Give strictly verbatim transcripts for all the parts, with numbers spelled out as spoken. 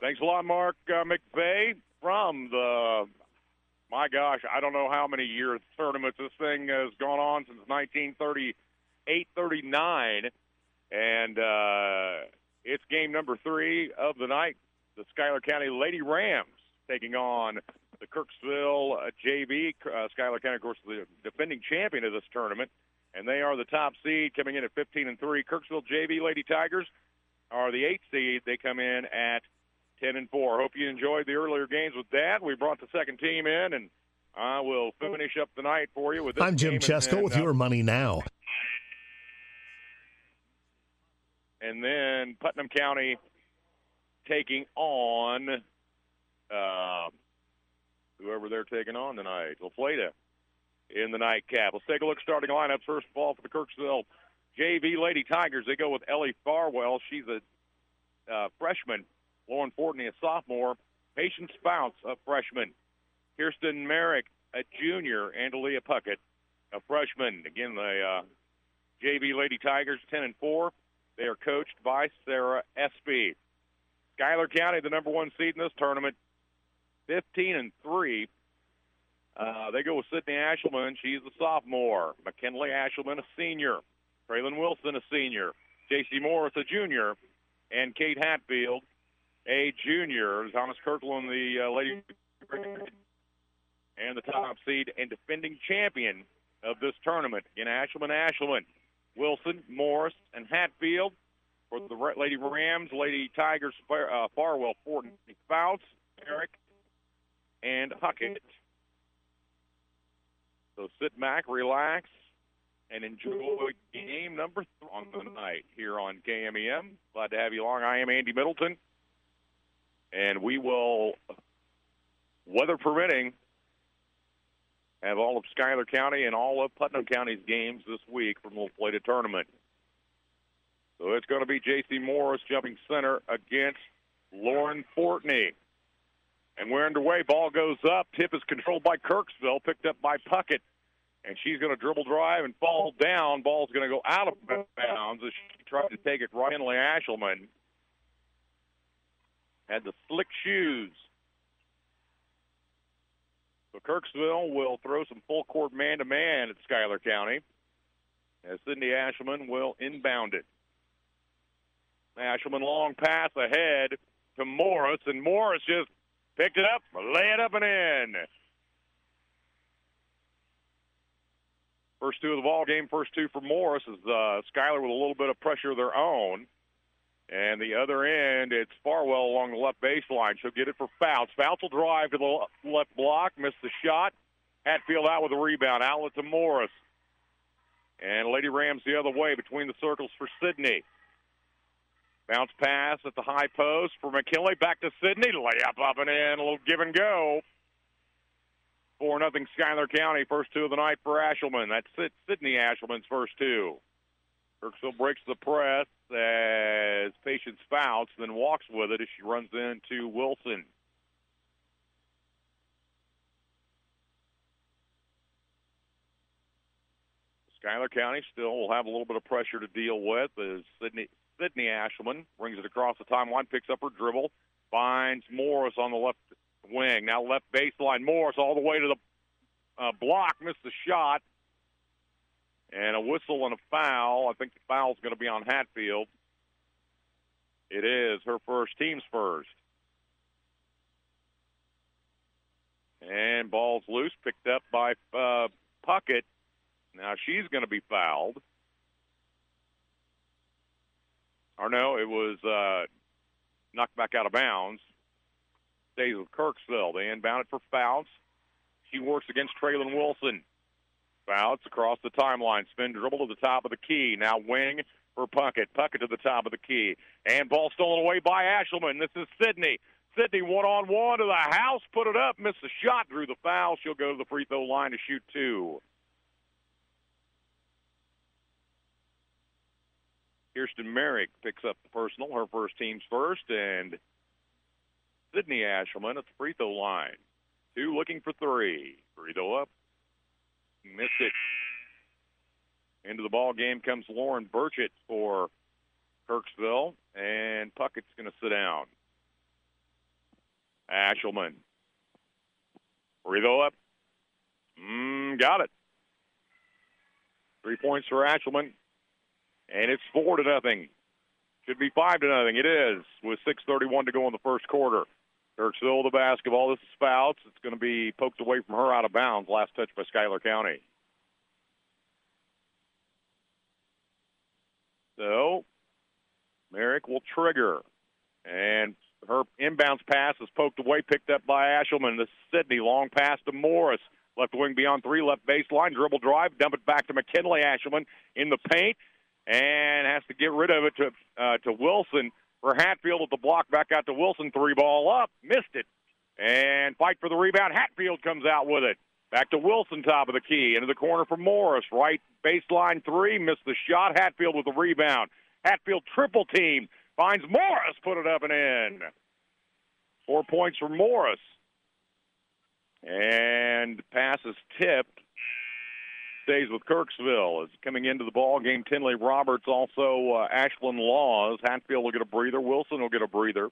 Thanks a lot, Mark uh, McVeigh from the, my gosh, I don't know how many year tournaments this thing has gone on since nineteen thirty-eight thirty-nine. And uh, it's game number three of the night. The Schuyler County Lady Rams taking on the Kirksville uh, J V. Uh, Schuyler County, of course, the defending champion of this tournament. And they are the top seed, coming in at fifteen and three. Kirksville J V Lady Tigers are the eighth seed. They come in at ten and four. Hope you enjoyed the earlier games with Dad. We brought the second team in, and I will finish up the night for you with this I'm Jim game. Chesko and, with uh, your money now. And then Putnam County taking on uh, whoever they're taking on tonight. La Plata in the nightcap. Let's take a look starting lineup. First of all, for the Kirksville J V Lady Tigers, they go with Ellie Farwell. She's a uh, freshman. Lauren Fortney, a sophomore. Patience Bounce, a freshman. Kirsten Merrick, a junior. Andalia Puckett, a freshman. Again, the uh, J V Lady Tigers, ten and four. They are coached by Sarah Espy. Schuyler County, the number one seed in this tournament, fifteen and three. Uh, they go with Sydney Ashelman. She's a sophomore. McKinley Ashelman, a senior. Traylon Wilson, a senior. J C Morris, a junior. And Kate Hatfield, a junior. Thomas Kirkland, the uh, lady, and the top seed and defending champion of this tournament. Again, Ashelman, Ashelman, Wilson, Morris, and Hatfield. For the Lady Rams, Lady Tigers, uh, Farwell, Fortin, Fouts, Eric, and Huckett. So sit back, relax, and enjoy game number three on the night here on K M E M. Glad to have you along. I am Andy Middleton, and we will, weather permitting, have all of Schuyler County and all of Putnam County's games this week from the La Plata tournament. So it's going to be J C Morris jumping center against Lauren Fortney. And we're underway. Ball goes up. Tip is controlled by Kirksville, picked up by Puckett. And she's going to dribble drive and fall down. Ball's going to go out of bounds as she tried to take it right in. Lee Ashelman had the slick shoes. So Kirksville will throw some full-court man-to-man at Schuyler County as Cindy Ashelman will inbound it. Ashelman long pass ahead to Morris, and Morris just picked it up, lay it up and in. First two of the ball game, first two for Morris is uh, Schuyler with a little bit of pressure of their own. And the other end, it's Farwell along the left baseline. She'll get it for Fouts. Fouts will drive to the left block, miss the shot. Hatfield out with a rebound, outlet to Morris. And Lady Rams the other way between the circles for Sydney. Bounce pass at the high post for McKinley. Back to Sydney. Layup up and in. A little give and go. four nothing Schuyler County. First two of the night for Ashelman. That's Sydney Ashelman's first two. Kirksville breaks the press as Patience Fouts, then walks with it as she runs into Wilson. Schuyler County still will have a little bit of pressure to deal with as Sydney Sydney Ashelman brings it across the timeline, picks up her dribble, finds Morris on the left wing. Now left baseline, Morris all the way to the uh, block, missed the shot. And a whistle and a foul. I think the foul's going to be on Hatfield. It is her first, team's first. And ball's loose, picked up by uh, Puckett. Now she's going to be fouled. Or no, it was uh, knocked back out of bounds. Stays with Kirksville. They inbound it for Fouts. She works against Traylon Wilson. Fouts across the timeline. Spin dribble to the top of the key. Now wing for Puckett. Puckett to the top of the key. And ball stolen away by Ashelman. This is Sydney. Sydney one-on-one to the house. Put it up. Missed the shot. Drew the foul. She'll go to the free throw line to shoot two. Kirsten Merrick picks up the personal, her first team's first, and Sydney Ashelman at the free throw line. Two looking for three. Free throw up. Missed it. Into the ball game comes Lauren Burchett for Kirksville, and Puckett's going to sit down. Ashelman. Free throw up. Mm, got it. Three points for Ashelman. And it's four to nothing. Should be five to nothing. It is with six thirty-one to go in the first quarter. Kirksville the basketball. This is Spouts. It's going to be poked away from her out of bounds. Last touch by Schuyler County. So, Merrick will trigger. And her inbounds pass is poked away, picked up by Ashelman. This is Sydney. Long pass to Morris. Left wing beyond three, left baseline. Dribble drive, dump it back to McKinley. Ashelman in the paint. And has to get rid of it to uh, to Wilson. For Hatfield at the block, back out to Wilson. Three ball up. Missed it. And fight for the rebound. Hatfield comes out with it. Back to Wilson, top of the key. Into the corner for Morris. Right baseline three. Missed the shot. Hatfield with the rebound. Hatfield triple team. Finds Morris. Put it up and in. Four points for Morris. And pass is tipped. Stays with Kirksville. Is coming into the ball game. Tinley Roberts, also uh, Ashland Laws. Hatfield will get a breather. Wilson will get a breather.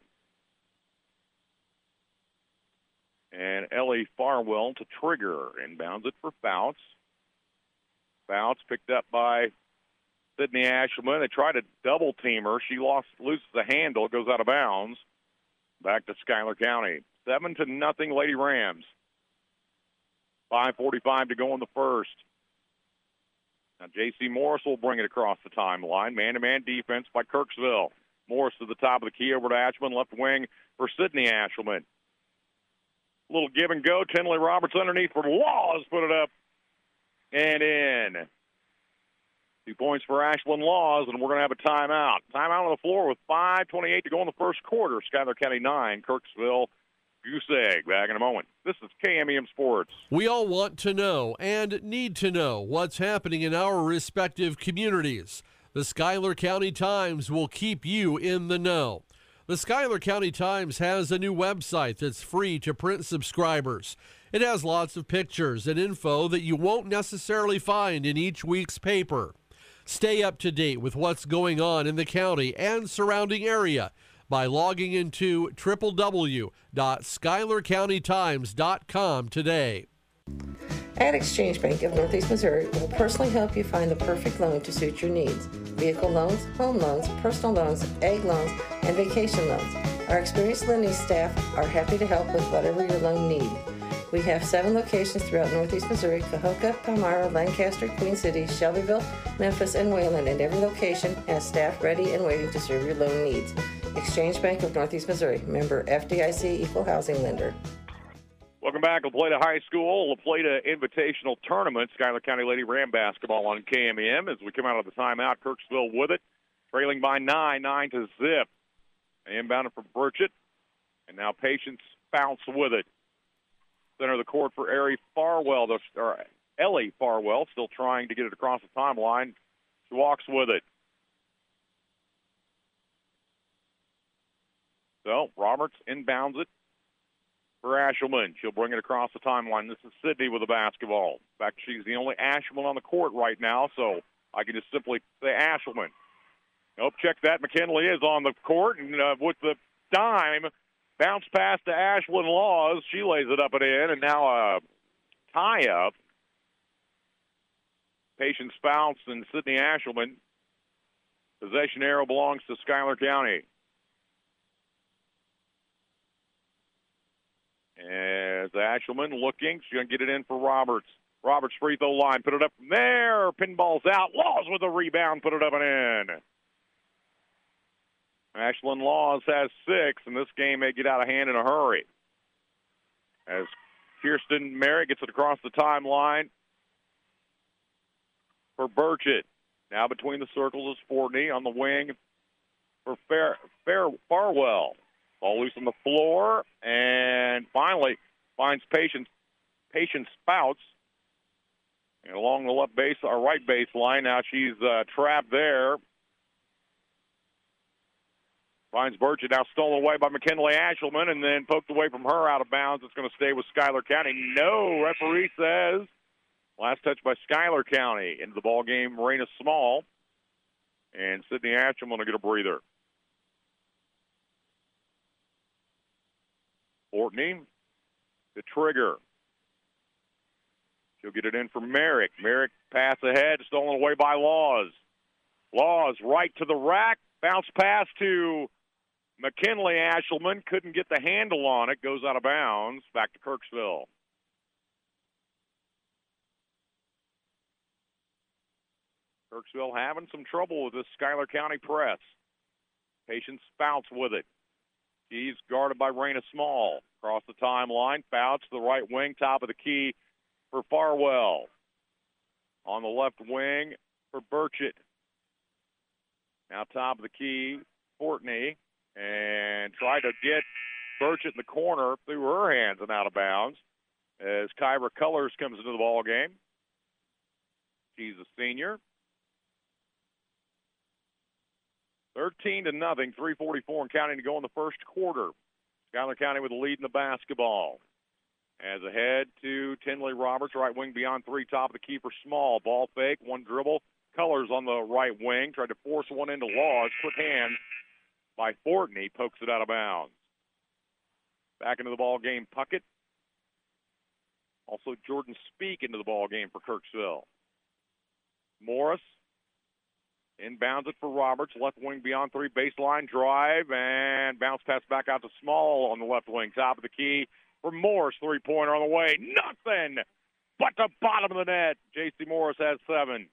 And Ellie Farwell to trigger. Inbounds it for Fouts. Fouts picked up by Sydney Ashelman. They tried to double team her. She lost, loses the handle. It goes out of bounds. Back to Schuyler County. Seven to nothing, Lady Rams. five forty-five to go in the first. Now, J C Morris will bring it across the timeline. Man-to-man defense by Kirksville. Morris to the top of the key over to Ashman. Left wing for Sydney Ashelman. A little give and go. Tinley Roberts underneath for Laws. Put it up and in. Two points for Ashland Laws, and we're going to have a timeout. Timeout on the floor with five twenty-eight to go in the first quarter. Schuyler County nine, Kirksville Goose Egg. Back in a moment. This is K M E M Sports. We all want to know and need to know what's happening in our respective communities. The Schuyler County Times will keep you in the know. The Schuyler County Times has a new website that's free to print subscribers. It has lots of pictures and info that you won't necessarily find in each week's paper. Stay up to date with what's going on in the county and surrounding area by logging into w w w dot schuyler county times dot com today. At Exchange Bank of Northeast Missouri, we'll personally help you find the perfect loan to suit your needs. Vehicle loans, home loans, personal loans, ag loans, and vacation loans. Our experienced lending staff are happy to help with whatever your loan needs. We have seven locations throughout Northeast Missouri: Cahokia, Palmyra, Lancaster, Queen City, Shelbyville, Memphis, and Wayland, and every location has staff ready and waiting to serve your loan needs. Exchange Bank of Northeast Missouri, member F D I C, equal housing lender. Welcome back. La Plata High School, La Plata Invitational Tournament. Schuyler County Lady Ram basketball on K M E M as we come out of the timeout. Kirksville with it, trailing by nine, nine to zip. Inbounded for Burchett, and now Patience Bounce with it. Center of the court for Ellie Farwell, or Ellie Farwell, still trying to get it across the timeline. She walks with it. So Roberts inbounds it for Ashelman. She'll bring it across the timeline. This is Sydney with the basketball. In fact, she's the only Ashelman on the court right now, so I can just simply say Ashelman. Nope, check that. McKinley is on the court, and uh, with the dime, bounce pass to Ashland Laws. She lays it up and in, and now a tie-up. Patience Bounce and Sydney Ashelman. Possession arrow belongs to Schuyler County. As Ashelman looking, she's going to get it in for Roberts. Roberts free throw line, put it up from there. Pinball's out. Laws with the rebound, put it up and in. Ashland Laws has six, and this game may get out of hand in a hurry. As Kirsten Merritt gets it across the timeline for Burchett. Now between the circles is Fortney on the wing for Fair, Fair Farwell. Ball loose on the floor, and finally finds Patience, Patience Spouts. And along the left base, or right baseline, now she's uh, trapped there. Finds Burchett, now stolen away by McKinley Ashelman, and then poked away from her out of bounds. It's going to stay with Schuyler County. No, referee says last touch by Schuyler County. Into the ball game, Raina Small. And Sydney Ashelman will get a breather. Fortney, the trigger. She'll get it in for Merrick. Merrick pass ahead, stolen away by Laws. Laws right to the rack. Bounce pass to McKinley Ashelman. Couldn't get the handle on it. Goes out of bounds. Back to Kirksville. Kirksville having some trouble with this Schuyler County press. Patience Spouts with it. She's guarded by Raina Small. Across the timeline, Spouts to the right wing, top of the key for Farwell. On the left wing for Burchett. Now top of the key, Fortney. And tried to get Burchett in the corner through her hands and out of bounds as Kyra Colors comes into the ball game. She's a senior. thirteen to nothing, three forty-four and counting to go in the first quarter. Schuyler County with the lead in the basketball. As ahead to Tinley Roberts, right wing beyond three, top of the key for Small. Ball fake, one dribble. Colors on the right wing, tried to force one into Laws. Quick hand by Fortney, pokes it out of bounds. Back into the ball game, Puckett. Also Jordan Speak into the ball game for Kirksville. Morris inbounds it for Roberts, left wing beyond three, baseline drive, and bounce pass back out to Small on the left wing, top of the key for Morris, three-pointer on the way. Nothing but the bottom of the net. J C Morris has seven.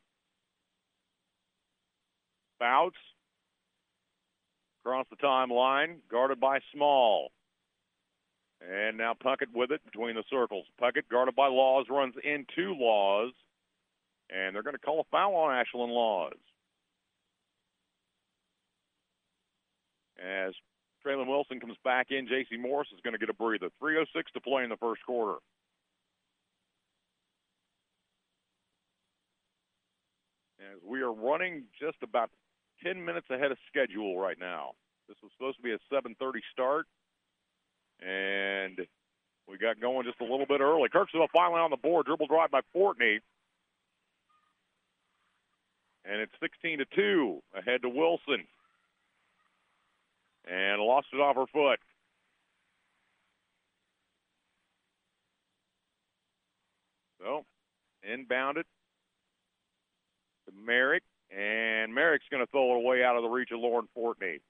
Spouts across the timeline, guarded by Small. And now Puckett with it between the circles. Puckett guarded by Laws, runs into Laws, and they're going to call a foul on Ashlyn Laws. As Traylon Wilson comes back in, J C Morris is going to get a breather. three oh six to play in the first quarter. As we are running just about ten minutes ahead of schedule right now. This was supposed to be a seven thirty start, and we got going just a little bit early. Kirksville finally on the board. Dribble drive by Fortney. And it's sixteen to two ahead to Wilson. And lost it off her foot. So, inbound it to Merrick. And Merrick's going to throw it away out of the reach of Lauren Fortney.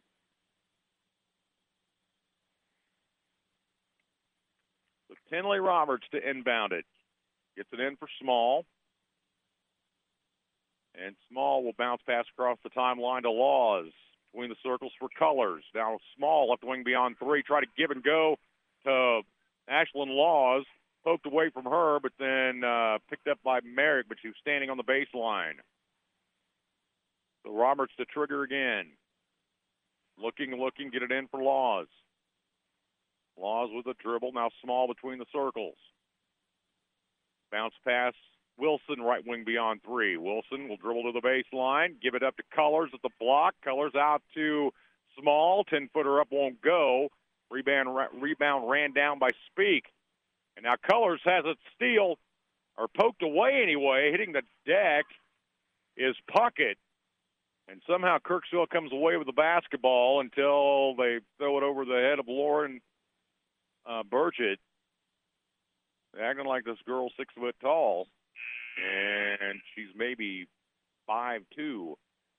So Tinley Roberts to inbound it. Gets it in for Small. And Small will bounce pass across the timeline to Laws. Between the circles for Colors. Now Small, left wing beyond three. Try to give and go to Ashlyn Laws. Poked away from her, but then uh, picked up by Merrick, but she was standing on the baseline. So Roberts to trigger again. Looking, looking, get it in for Laws. Laws with a dribble. Now Small between the circles. Bounce pass. Wilson, right wing beyond three. Wilson will dribble to the baseline, give it up to Colors at the block. Colors out to Small. ten-footer up won't go. Rebound, rebound ran down by Speak. And now Colors has it steal, or poked away anyway. Hitting the deck is Puckett. And somehow Kirksville comes away with the basketball until they throw it over the head of Lauren uh, Burchett. They're acting like this girl's six foot tall. And she's maybe five two.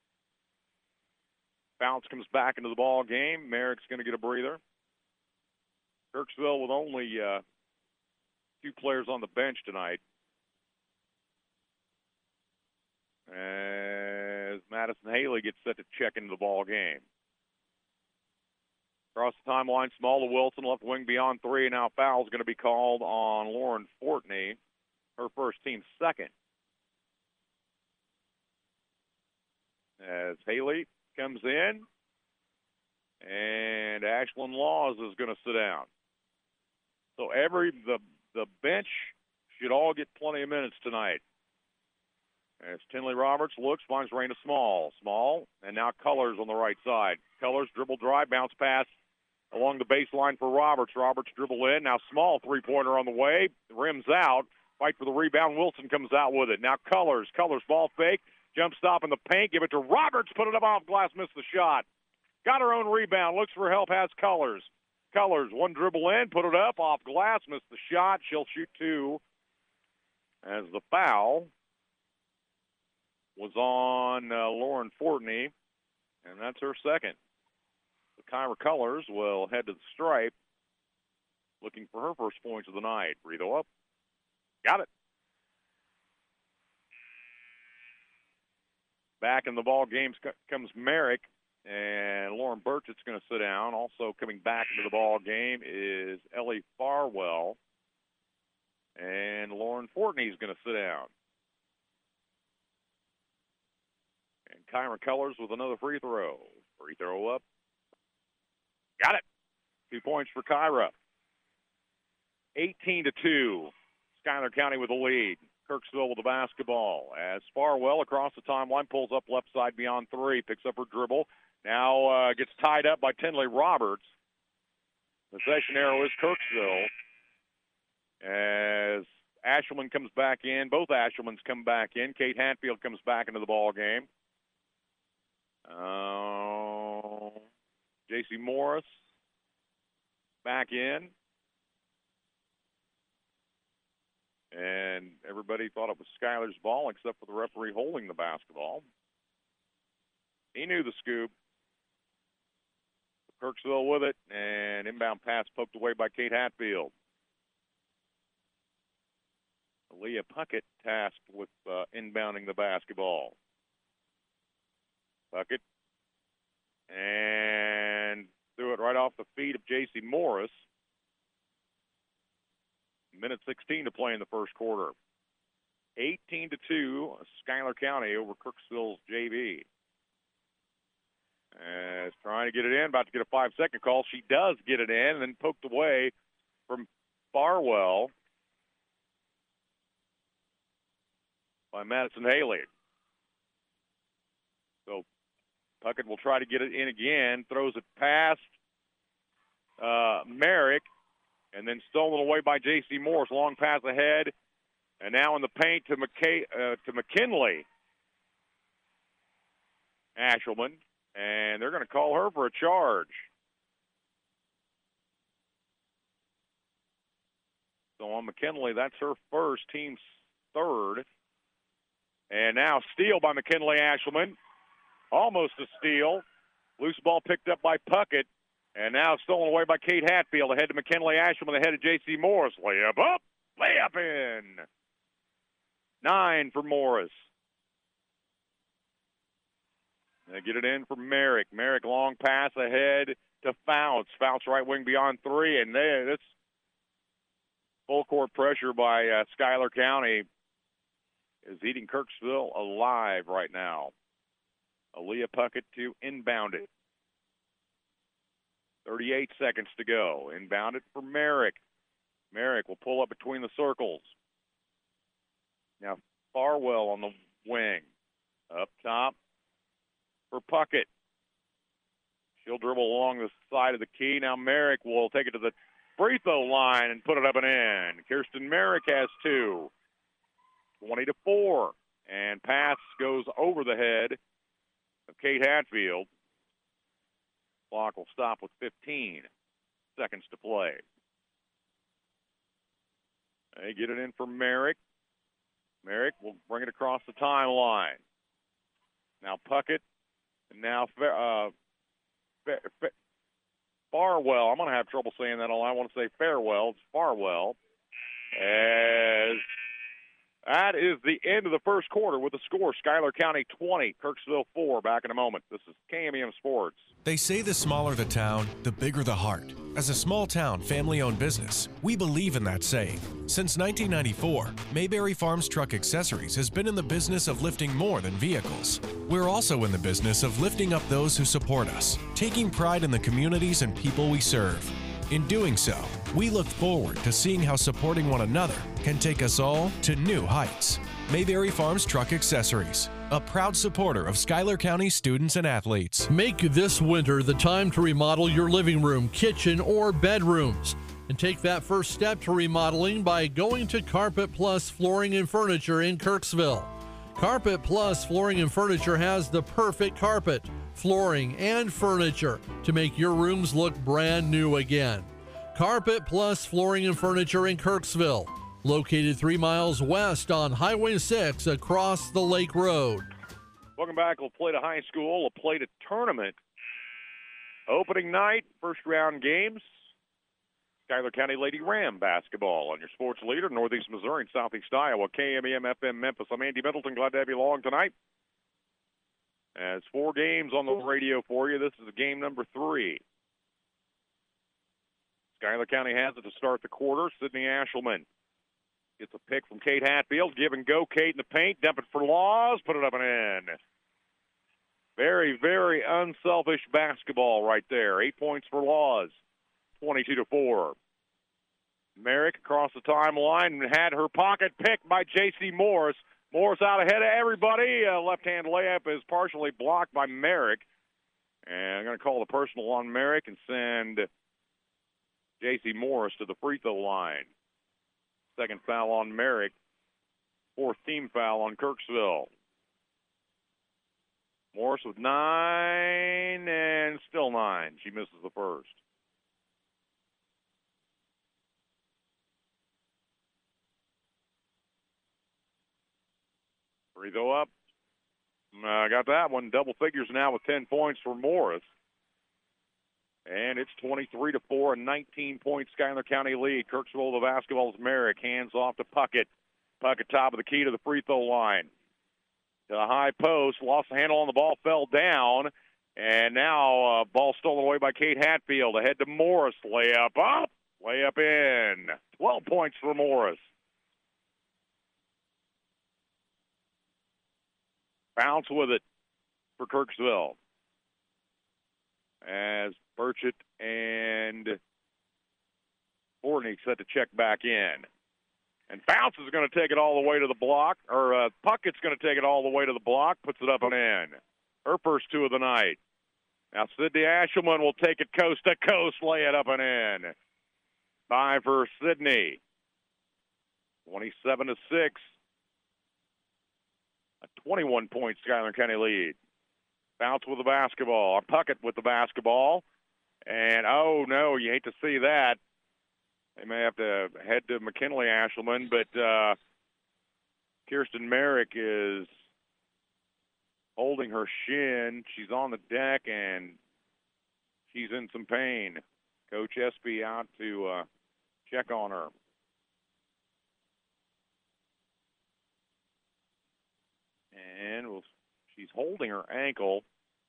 Bounce comes back into the ball game. Merrick's going to get a breather. Kirksville with only uh, two players on the bench tonight. As Madison Haley gets set to check into the ball game. Across the timeline, Small to Wilson, left wing beyond three. Now foul's going to be called on Lauren Fortney. Her first team second. As Haley comes in, and Ashlyn Laws is going to sit down. So every the the bench should all get plenty of minutes tonight. As Tinley Roberts looks, finds Raina Small. Small, and now Colors on the right side. Colors dribble drive, bounce pass along the baseline for Roberts. Roberts dribble in. Now Small, three-pointer on the way. Rims out. Fight for the rebound. Wilson comes out with it. Now Colors. Colors ball fake. Jump stop in the paint. Give it to Roberts. Put it up off glass. Missed the shot. Got her own rebound. Looks for help. Has Colors. Colors, one dribble in, put it up, off glass, missed the shot. She'll shoot two as the foul was on uh, Lauren Fortney, and that's her second. The Kyra Colors will head to the stripe, looking for her first points of the night. Free throw up. Got it. Back in the ball game comes Merrick, and Lauren Burchett's going to sit down. Also coming back into the ball game is Ellie Farwell, and Lauren Fortney's going to sit down. And Kyra Colors with another free throw. Free throw up. Got it. Two points for Kyra. eighteen to two. Schuyler County with the lead. Kirksville with the basketball as Farwell across the timeline pulls up left side beyond three, picks up her dribble. Now uh, gets tied up by Tinley Roberts. Possession arrow is Kirksville as Ashelman comes back in. Both Ashelmans come back in. Kate Hatfield comes back into the ball game. Uh, J C Morris back in. And everybody thought it was Schuyler's ball except for the referee holding the basketball. He knew the scoop. Kirksville with it, and inbound pass poked away by Kate Hatfield. Aaliyah Puckett tasked with uh, inbounding the basketball. Puckett. And threw it right off the feet of J C Morris. Minute sixteen to play in the first quarter. eighteen to two, Schuyler County over Kirksville's J V. As trying to get it in, about to get a five-second call. She does get it in, and then poked away from Farwell by Madison Haley. So Puckett will try to get it in again, throws it past uh, Merrick, and then stolen away by J C Morris. Long pass ahead, and now in the paint to McKay, uh, to McKinley Ashelman, and they're going to call her for a charge. So on McKinley, that's her first, team's third. And now steal by McKinley Ashelman. Almost a steal. Loose ball picked up by Puckett. And now stolen away by Kate Hatfield. Ahead to McKinley Ashelman, ahead of J C Morris. Layup up, layup in. Nine for Morris. They get it in for Merrick. Merrick, long pass ahead to Fouts. Fouts right wing beyond three. And there, that's full court pressure by uh, Schuyler County is eating Kirksville alive right now. Aaliyah Puckett to inbound it. thirty-eight seconds to go. Inbound it for Merrick. Merrick will pull up between the circles. Now Farwell on the wing. Up top for Puckett. She'll dribble along the side of the key. Now Merrick will take it to the free throw line and put it up and in. Kirsten Merrick has two. twenty to four. And pass goes over the head of Kate Hatfield. Clock will stop with fifteen seconds to play. They get it in for Merrick. Merrick will bring it across the timeline. Now Puckett, and now uh, Farwell. I'm going to have trouble saying that. I want to say Farewell. It's Farwell. As that is the end of the first quarter with the score. Schuyler County twenty, Kirksville four. Back in a moment. This is K M E M Sports. They say the smaller the town, the bigger the heart. As a small town, family-owned business, we believe in that saying. Since nineteen ninety-four, Mayberry Farms Truck Accessories has been in the business of lifting more than vehicles. We're also in the business of lifting up those who support us, taking pride in the communities and people we serve. In doing so, we look forward to seeing how supporting one another can take us all to new heights. Mayberry Farms Truck Accessories, a proud supporter of Schuyler County students and athletes. Make this winter the time to remodel your living room, kitchen, or bedrooms. And take that first step to remodeling by going to Carpet Plus Flooring and Furniture in Kirksville. Carpet Plus Flooring and Furniture has the perfect carpet, flooring, and furniture to make your rooms look brand new again. Carpet Plus Flooring and Furniture in Kirksville, located three miles west on Highway six across the Lake Road. Welcome back. La Plata High School, La Plata Tournament. Opening night, first round games. Schuyler County Lady Ram basketball on your sports leader, Northeast Missouri and Southeast Iowa, K M E M F M Memphis. I'm Andy Middleton. Glad to have you along tonight. As four games on the radio for you, this is game number three. Schuyler County has it to start the quarter. Sydney Ashelman gets a pick from Kate Hatfield. Give and go, Kate in the paint. Dump it for Laws. Put it up and in. Very, very unselfish basketball right there. Eight points for Laws. twenty-two to four. Merrick across the timeline had her pocket picked by J C Morris. Morris out ahead of everybody. A left-hand layup is partially blocked by Merrick. And I'm going to call the personal on Merrick and send J C Morris to the free throw line. Second foul on Merrick. Fourth team foul on Kirksville. Morris with nine and still nine. She misses the first. Free throw up. I uh, got that one. Double figures now with ten points for Morris. And it's twenty-three to four, a nineteen-point Schuyler County lead. Kirksville, the basketball's Merrick. Hands off to Puckett. Puckett top of the key to the free throw line. To the high post. Lost the handle on the ball, fell down. And now uh, ball stolen away by Kate Hatfield. Ahead to Morris. Layup up. Layup in. twelve points for Morris. Bounce with it for Kirksville. As Burchett and Fortney set to check back in. And Bounce is going to take it all the way to the block, or uh, Puckett's going to take it all the way to the block, puts it up and in. Her first two of the night. Now Sydney Ashelman will take it coast to coast, lay it up and in. Five for Sydney. twenty-seven to six. A twenty-one-point Schuyler County lead. Bounce with the basketball. Or Puckett with the basketball. And, oh, no, you hate to see that. They may have to head to McKinley Ashelman, but uh, Kirsten Merrick is holding her shin. She's on the deck, and she's in some pain. Coach Espy out to uh, check on her. And we'll, she's holding her ankle.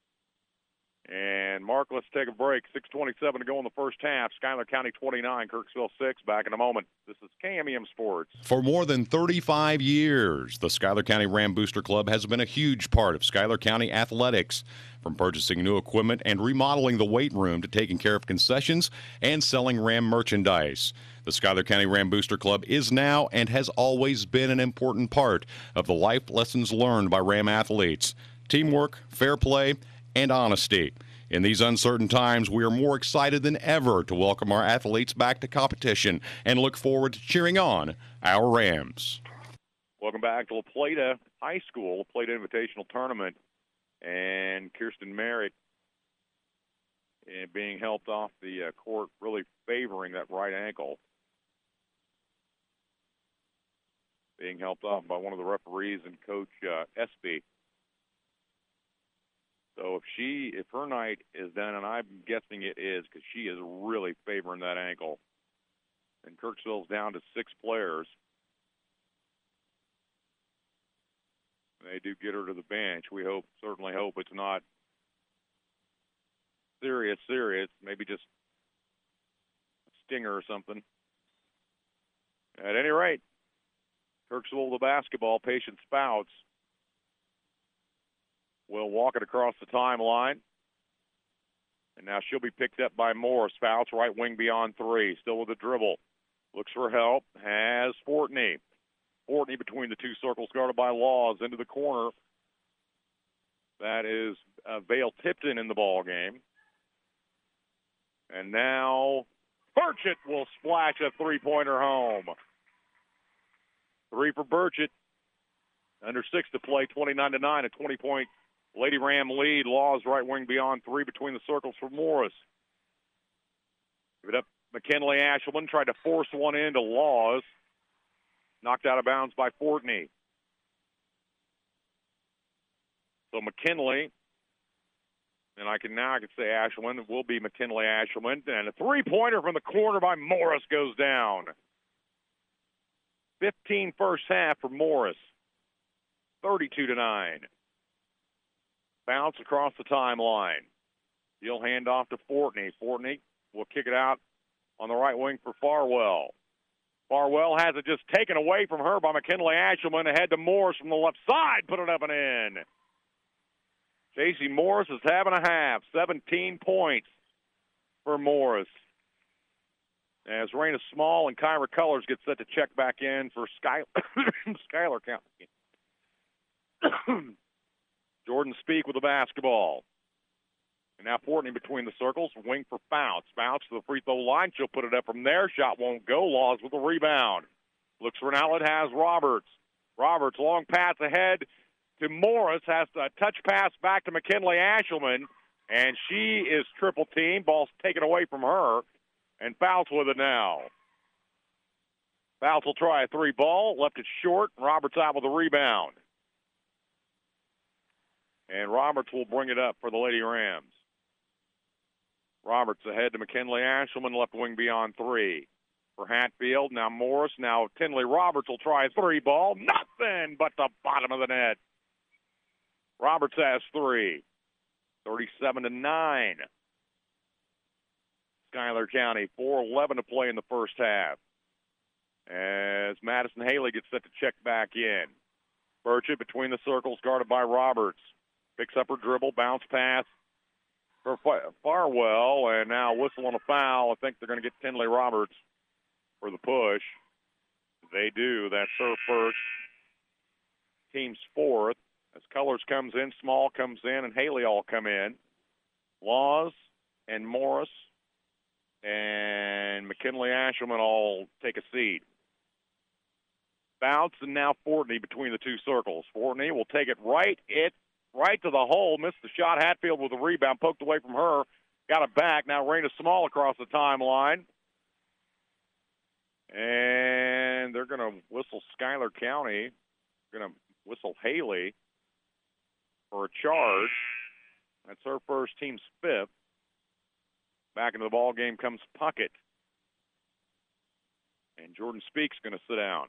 And, Mark, let's take a break. six twenty-seven to go in the first half. Schuyler County twenty-nine, Kirksville six. Back in a moment. This is K M E M Sports. For more than thirty-five years, the Schuyler County Ram Booster Club has been a huge part of Schuyler County athletics. From purchasing new equipment and remodeling the weight room to taking care of concessions and selling Ram merchandise. The Schuyler County Ram Booster Club is now and has always been an important part of the life lessons learned by Ram athletes. Teamwork, fair play, and honesty. In these uncertain times, we are more excited than ever to welcome our athletes back to competition and look forward to cheering on our Rams. Welcome back to La Plata High School, La Plata Invitational Tournament. And Kirsten Merrick uh, being helped off the uh, court, really favoring that right ankle. Being helped off by one of the referees and Coach uh, Espy. So if she, if her night is done, and I'm guessing it is, because she is really favoring that ankle. And Kirksville's down to six players. They do get her to the bench. We hope, certainly hope it's not serious, serious. Maybe just a stinger or something. At any rate, Kirksville the basketball, Patience Spouts will walk it across the timeline. And now she'll be picked up by Morris. Spouts, right wing beyond three. Still with a dribble. Looks for help. Has Fortney. Fortney between the two circles, guarded by Laws, into the corner. That is uh, Vale Tipton in the ball game. And now Burchett will splash a three-pointer home. Three for Burchett. Under six to play, twenty-nine to nine, a twenty-point Lady Ram lead. Laws right wing beyond three between the circles for Morris. Give it up. McKinley Ashelman tried to force one into Laws. Knocked out of bounds by Fortney. So McKinley, and I can now I can say Ashelman, it will be McKinley Ashelman. And a three-pointer from the corner by Morris goes down. fifteen first half for Morris. thirty-two to nine. Bounce across the timeline. He'll hand off to Fortney. Fortney will kick it out on the right wing for Farwell. Farwell has it just taken away from her by McKinley Ashelman. Ahead to Morris from the left side. Put it up and in. J C Morris is having a half. seventeen points for Morris. As Raina Small and Kyra Colors get set to check back in for Sky- Schuyler County. Jordan Speak with the basketball. And now Fortney between the circles. Wing for Bounce. Bounce to the free throw line. She'll put it up from there. Shot won't go. Laws with the rebound. Looks for an outlet. Has Roberts. Roberts, long pass ahead to Morris. Has a touch pass back to McKinley Ashelman. And she is triple team. Ball's taken away from her. And Bounce with it now. Bounce will try a three ball. Left it short. Roberts out with the rebound. And Roberts will bring it up for the Lady Rams. Roberts ahead to McKinley Ashelman, left wing beyond three. For Hatfield, now Morris, now Tinley Roberts will try a three ball. Nothing but the bottom of the net. Roberts has three. thirty-seven to nine. Schuyler County, four eleven to play in the first half. As Madison Haley gets set to check back in. Burchett between the circles, guarded by Roberts. Picks up her dribble, bounce pass for Farwell, and now whistle on a foul. I think they're going to get Tinley Roberts for the push. They do. That's her first. Team's fourth. As Colors comes in, Small comes in, and Haley all come in. Laws and Morris and McKinley Ashelman all take a seat. Bounce, and now Fortney between the two circles. Fortney will take it right it right to the hole. Missed the shot. Hatfield with a rebound. Poked away from her. Got it back. Now Raina Small across the timeline. And they're going to whistle Schuyler County. Going to whistle Haley for a charge. That's her first, team's fifth. Back into the ball game comes Puckett. And Jordan Speak's going to sit down.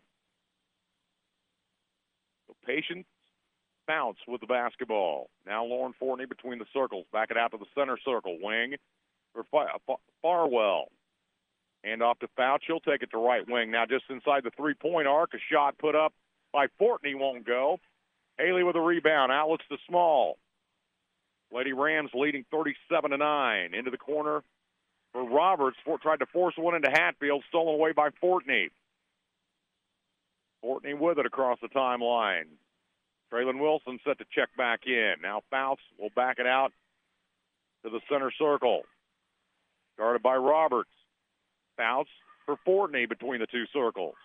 So Patience, Bounce with the basketball. Now Lauren Fortney between the circles. Back it out to the center circle. Wing for Far- Farwell. Hand off to Fouch. She'll take it to right wing. Now just inside the three-point arc. A shot put up by Fortney won't go. Haley with a rebound. Outlets to Small. Lady Rams leading thirty-seven to nine. Into the corner for Roberts. Fort tried to force one into Hatfield. Stolen away by Fortney. Fortney with it across the timeline. Traylon Wilson set to check back in. Now Fouts will back it out to the center circle. Guarded by Roberts. Fouts for Fortney between the two circles.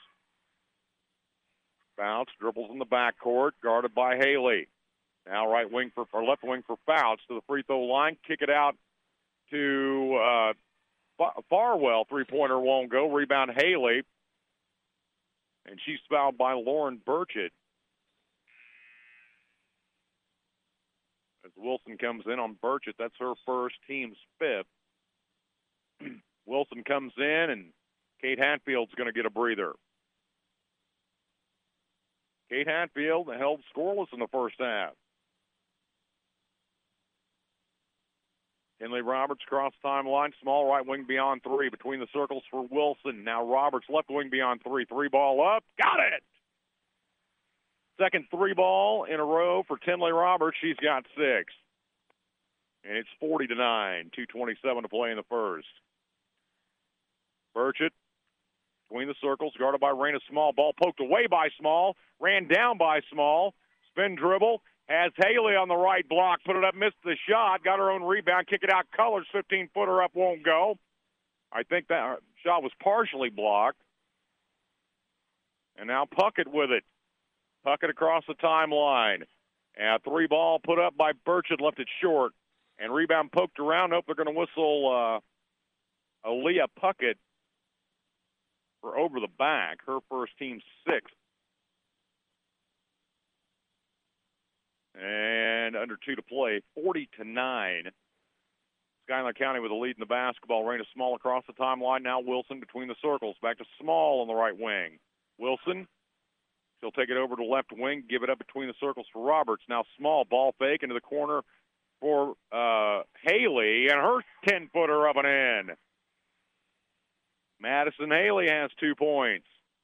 Fouts dribbles in the backcourt, guarded by Haley. Now right wing for, or left wing for Fouts to the free throw line. Kick it out to uh, Farwell. Three-pointer won't go. Rebound Haley. And she's fouled by Lauren Burchett. As Wilson comes in on Burchett, that's her first, team's fifth. Wilson comes in, and Kate Hatfield's going to get a breather. Kate Hatfield held scoreless in the first half. Tinley Roberts cross timeline, Small right wing beyond three, between the circles for Wilson. Now Roberts left wing beyond three, three ball up, got it! Second three ball in a row for Tinley Roberts. She's got six. And it's forty to nine, two twenty-seven to play in the first. Burchett between the circles, guarded by Raina Small. Ball poked away by Small, ran down by Small. Spin dribble, has Haley on the right block, put it up, missed the shot, got her own rebound, kick it out. Colors, fifteen-footer up, won't go. I think that shot was partially blocked. And now Puckett with it. Puckett across the timeline. And a three ball put up by Burchett, left it short. And rebound poked around. Nope, they're going to whistle uh, Aaliyah Puckett for over the back. Her first, team sixth. And under two to play, forty to nine. Schuyler County with a lead in the basketball. Raina Small across the timeline. Now Wilson between the circles. Back to Small on the right wing. Wilson, she'll take it over to left wing, give it up between the circles for Roberts. Now Small, ball fake into the corner for uh, Haley, and her ten-footer up and in. Madison Haley has two points.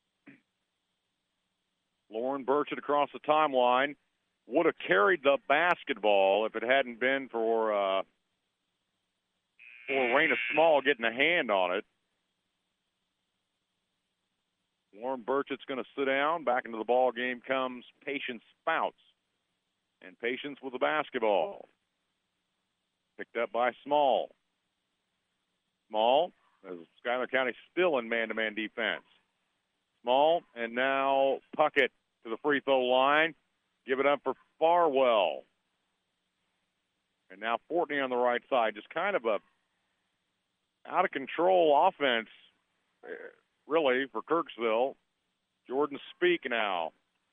Lauren Burchett across the timeline. Would have carried the basketball if it hadn't been for uh, for Raina Small getting a hand on it. Lauren Burchett's going to sit down. Back into the ball game comes Patience Spouts. And Patience with the basketball. Picked up by Small. Small, as Schuyler County still in man-to-man defense. Small, and now Puckett to the free throw line. Give it up for Farwell. And now Fortney on the right side. Just kind of a out-of-control offense, really, for Kirksville. Jordan Speak now.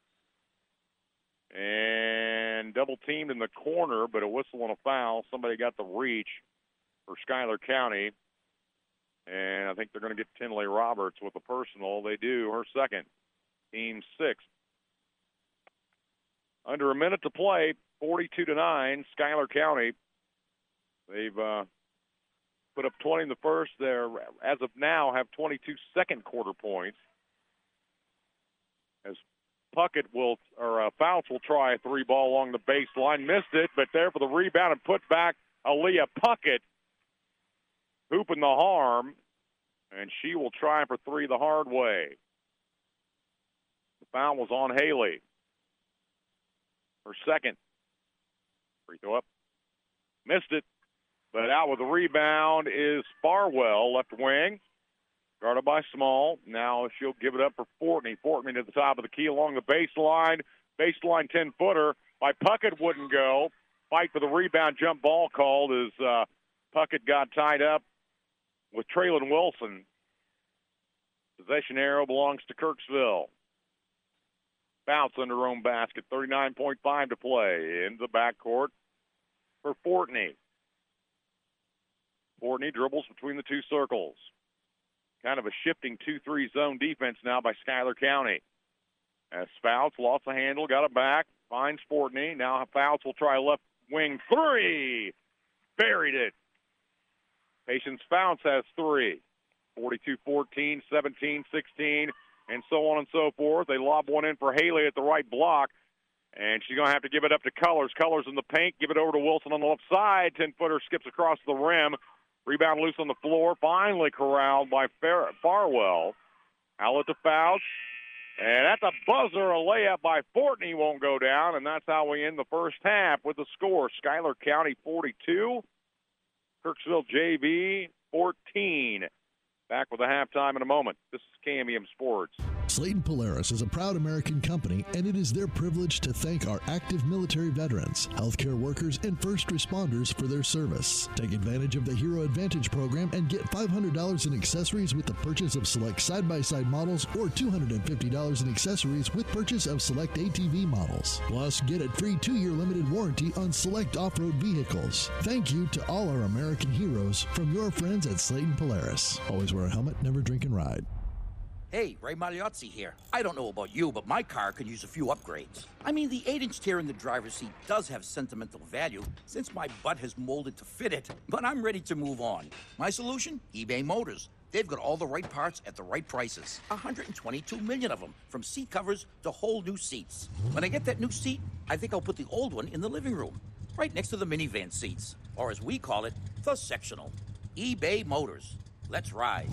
And double-teamed in the corner, but a whistle and a foul. Somebody got the reach for Schuyler County. And I think they're going to get Tinley Roberts with a personal. They do, her second. Team sixth. Under a minute to play, forty-two to nine, Schuyler County. They've uh, put up twenty in the first. They're, as of now, have twenty-two second quarter points. As Puckett will, or uh, Fouts will try a three ball along the baseline. Missed it, but there for the rebound and put back Aaliyah Puckett. Hooping the harm, and she will try for three the hard way. The foul was on Haley. Her second. Free throw up. Missed it, but out with the rebound is Farwell, left wing. Guarded by Small. Now she'll give it up for Fortney. Fortney to the top of the key along the baseline. Baseline ten-footer by Puckett wouldn't go. Fight for the rebound, jump ball called as uh, Puckett got tied up with Traylon Wilson. Possession arrow belongs to Kirksville. Bounce under her own basket. thirty-nine point five to play. Into the backcourt for Fortney. Fortney dribbles between the two circles. Kind of a shifting two three zone defense now by Schuyler County. As Fouts lost the handle, got it back, finds Fortney. Now Fouts will try left wing three. Buried it. Patience Fouts has three. forty-two fourteen, seventeen sixteen, and so on and so forth. They lob one in for Haley at the right block, and she's going to have to give it up to Colors. Colors in the paint, give it over to Wilson on the left side. ten-footer skips across the rim. Rebound loose on the floor, finally corralled by Far- Farwell. Outlet to Fouts. And at the buzzer, a layup by Fortney won't go down, and that's how we end the first half with the score. Schuyler County forty-two, Kirksville J V fourteen. Back with the halftime in a moment. This is K M E M Sports. Slayton Polaris is a proud American company, and it is their privilege to thank our active military veterans, healthcare workers, and first responders for their service. Take advantage of the Hero Advantage program and get five hundred dollars in accessories with the purchase of select side-by-side models or two hundred fifty dollars in accessories with purchase of select A T V models. Plus, get a free two-year limited warranty on select off-road vehicles. Thank you to all our American heroes from your friends at Slayton Polaris. Always wear a helmet, never drink and ride. Hey, Ray Magliozzi here. I don't know about you, but my car could use a few upgrades. I mean, the eight inch tier in the driver's seat does have sentimental value since my butt has molded to fit it, but I'm ready to move on. My solution? eBay Motors. They've got all the right parts at the right prices. one hundred twenty-two million of them, from seat covers to whole new seats. When I get that new seat, I think I'll put the old one in the living room, right next to the minivan seats, or as we call it, the sectional. eBay Motors. Let's ride.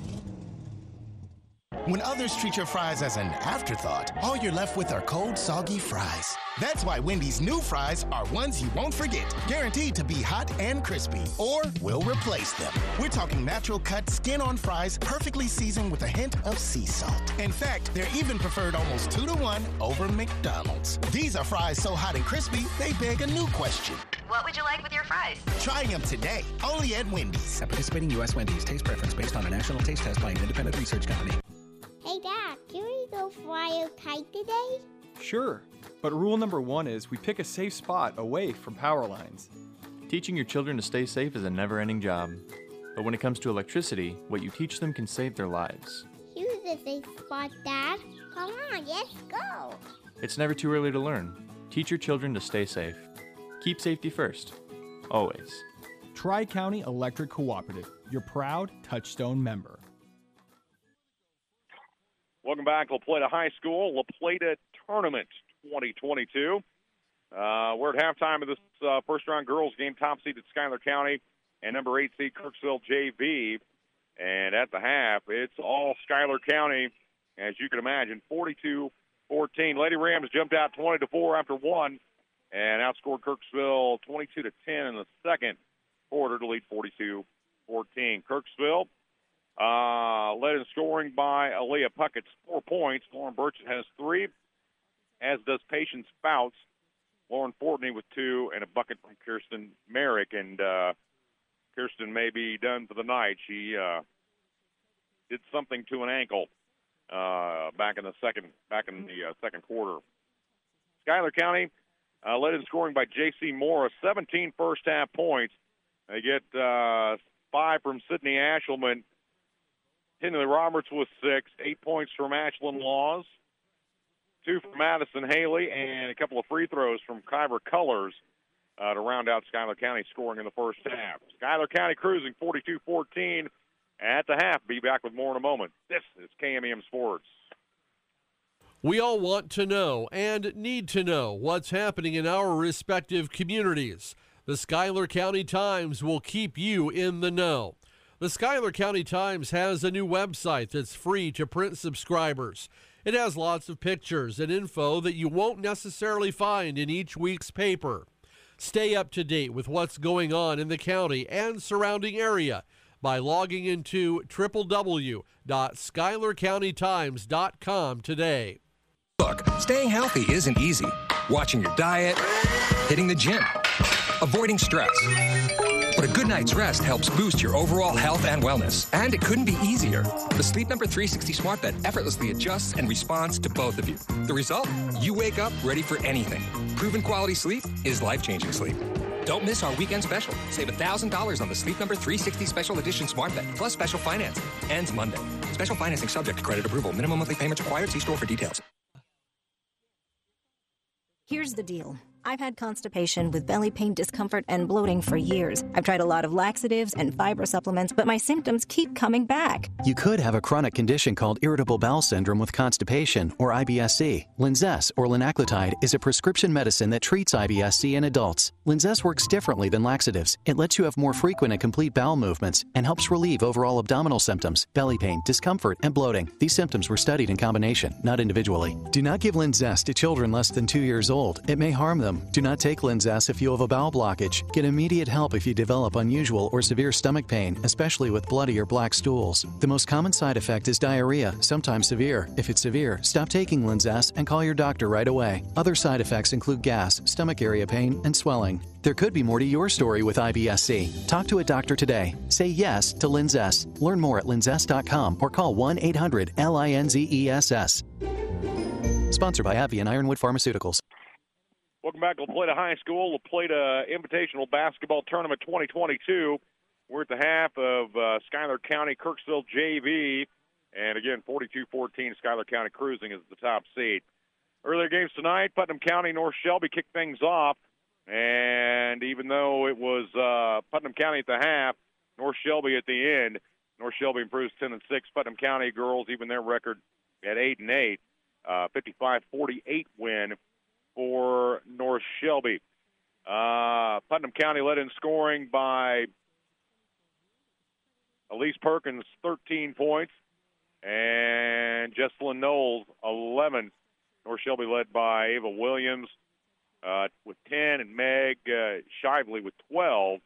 When others treat your fries as an afterthought, all you're left with are cold, soggy fries. That's why Wendy's new fries are ones you won't forget, guaranteed to be hot and crispy, or we'll replace them. We're talking natural cut, skin-on fries, perfectly seasoned with a hint of sea salt. In fact, they're even preferred almost two to one over McDonald's. These are fries so hot and crispy, they beg a new question. What would you like with your fries? Try them today, only at Wendy's. At participating U S Wendy's, taste preference based on a national taste test by an independent research company. Hey, Dad, can we go fly a kite today? Sure, but rule number one is we pick a safe spot away from power lines. Teaching your children to stay safe is a never-ending job. But when it comes to electricity, what you teach them can save their lives. Here's a safe spot, Dad. Come on, let's go. It's never too early to learn. Teach your children to stay safe. Keep safety first. Always. Tri-County Electric Cooperative, your proud Touchstone member. Welcome back, La Plata High School, La Plata Tournament twenty twenty-two. Uh, we're at halftime of this uh, first-round girls game, top seed at Schuyler County and number eight seed Kirksville J V. And at the half, it's all Schuyler County, as you can imagine, forty-two fourteen. Lady Rams jumped out twenty to four after one and outscored Kirksville twenty-two to ten in the second quarter to lead forty-two fourteen. Kirksville Uh, led in scoring by Aaliyah Puckett's four points. Lauren Burchett has three, as does Patience Fouts. Lauren Fortney with two, and a bucket from Kirsten Merrick. And uh, Kirsten may be done for the night. She uh, did something to an ankle uh, back in the second back in the uh, second quarter. Schuyler County uh, led in scoring by J C Morris, seventeen first half points. They get uh, five from Sydney Ashelman. Henry Roberts with six, eight points from Ashlyn Laws, two from Madison Haley, and a couple of free throws from Kyber Colors uh, to round out Schuyler County scoring in the first half. Schuyler County cruising forty-two fourteen at the half. Be back with more in a moment. This is K M E M Sports. We all want to know and need to know what's happening in our respective communities. The Schuyler County Times will keep you in the know. The Schuyler County Times has a new website that's free to print subscribers. It has lots of pictures and info that you won't necessarily find in each week's paper. Stay up to date with what's going on in the county and surrounding area by logging into w w w dot schuyler county times dot com today. Look, staying healthy isn't easy. Watching your diet, hitting the gym, avoiding stress. But a good night's rest helps boost your overall health and wellness. And it couldn't be easier. The Sleep Number three sixty Smart Bed effortlessly adjusts and responds to both of you. The result? You wake up ready for anything. Proven quality sleep is life-changing sleep. Don't miss our weekend special. Save one thousand dollars on the Sleep Number three sixty Special Edition Smart Bed, plus special financing. Ends Monday. Special financing subject to credit approval. Minimum monthly payments required. See store for details. Here's the deal. I've had constipation with belly pain, discomfort, and bloating for years. I've tried a lot of laxatives and fiber supplements, but my symptoms keep coming back. You could have a chronic condition called irritable bowel syndrome with constipation, or I B S C. Linzess, or linaclotide, is a prescription medicine that treats I B S C in adults. Linzess works differently than laxatives. It lets you have more frequent and complete bowel movements and helps relieve overall abdominal symptoms, belly pain, discomfort, and bloating. These symptoms were studied in combination, not individually. Do not give Linzess to children less than two years old. It may harm them. Do not take Linzess if you have a bowel blockage. Get immediate help if you develop unusual or severe stomach pain, especially with bloody or black stools. The most common side effect is diarrhea, sometimes severe. If it's severe, stop taking Linzess and call your doctor right away. Other side effects include gas, stomach area pain, and swelling. There could be more to your story with I B S C. Talk to a doctor today. Say yes to Linzess. Learn more at linzess dot com or call one eight hundred L I N Z E S S. Sponsored by AbbVie and Ironwood Pharmaceuticals. Welcome back to La Plata High School, La Plata Invitational Basketball Tournament twenty twenty-two. We're at the half of uh, Schuyler County, Kirksville J V. And again, forty-two fourteen, Schuyler County cruising is the top seed. Earlier games tonight, Putnam County, North Shelby kicked things off. And even though it was uh, Putnam County at the half, North Shelby at the end, North Shelby improves ten and six. Putnam County girls, even their record at eight and eight, uh, fifty-five forty-eight win for North Shelby. Uh, Putnam County led in scoring by Elise Perkins, thirteen points, and Jesselyn Knowles, eleven. North Shelby led by Ava Williams uh, with ten, and Meg uh, Shively with twelve.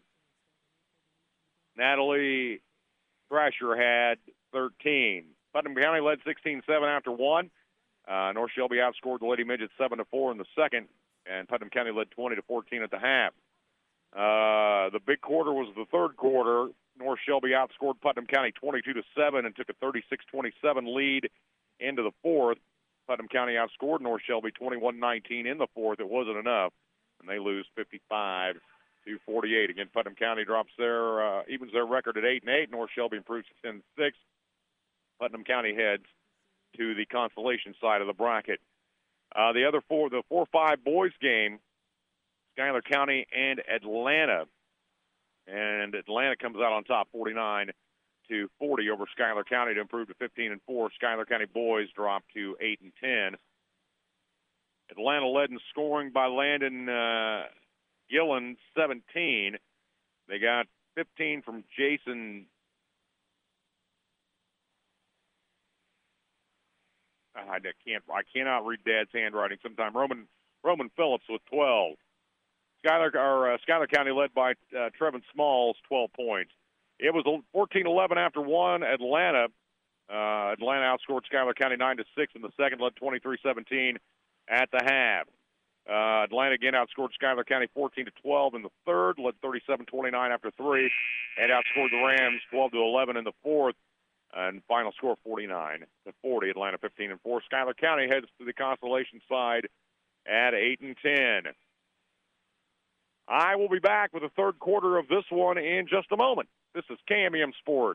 Natalie Thrasher had thirteen. Putnam County led sixteen seven after one. Uh, North Shelby outscored the Lady Midgets seven to four in the second, and Putnam County led twenty to fourteen at the half. Uh, the big quarter was the third quarter. North Shelby outscored Putnam County twenty-two to seven and took a thirty-six twenty-seven lead into the fourth. Putnam County outscored North Shelby twenty-one nineteen in the fourth. It wasn't enough, and they lose fifty-five to forty-eight. Again, Putnam County drops their uh, evens their record at eight and eight. North Shelby improves to ten and six. Putnam County heads to the consolation side of the bracket. Uh, the other four, the four five boys game, Schuyler County and Atlanta. And Atlanta comes out on top forty-nine to forty over Schuyler County to improve to fifteen and four. Schuyler County boys drop to eight and ten. Atlanta led in scoring by Landon uh, Gillen, seventeen. They got fifteen from Jason. I can't. I cannot read Dad's handwriting. Sometime Roman Roman Phillips with twelve. Schuyler or uh, Schuyler County led by uh, Trevin Smalls, twelve points. It was fourteen eleven after one. Atlanta, uh, Atlanta outscored Schuyler County nine to six in the second, led twenty-three seventeen at the half. Uh, Atlanta again outscored Schuyler County fourteen to twelve in the third, led thirty-seven twenty-nine after three, and outscored the Rams twelve to eleven in the fourth. And final score forty-nine to forty. Atlanta fifteen and four. Schuyler County heads to the consolation side at eight and ten. I will be back with the third quarter of this one in just a moment. This is K M E M Sports.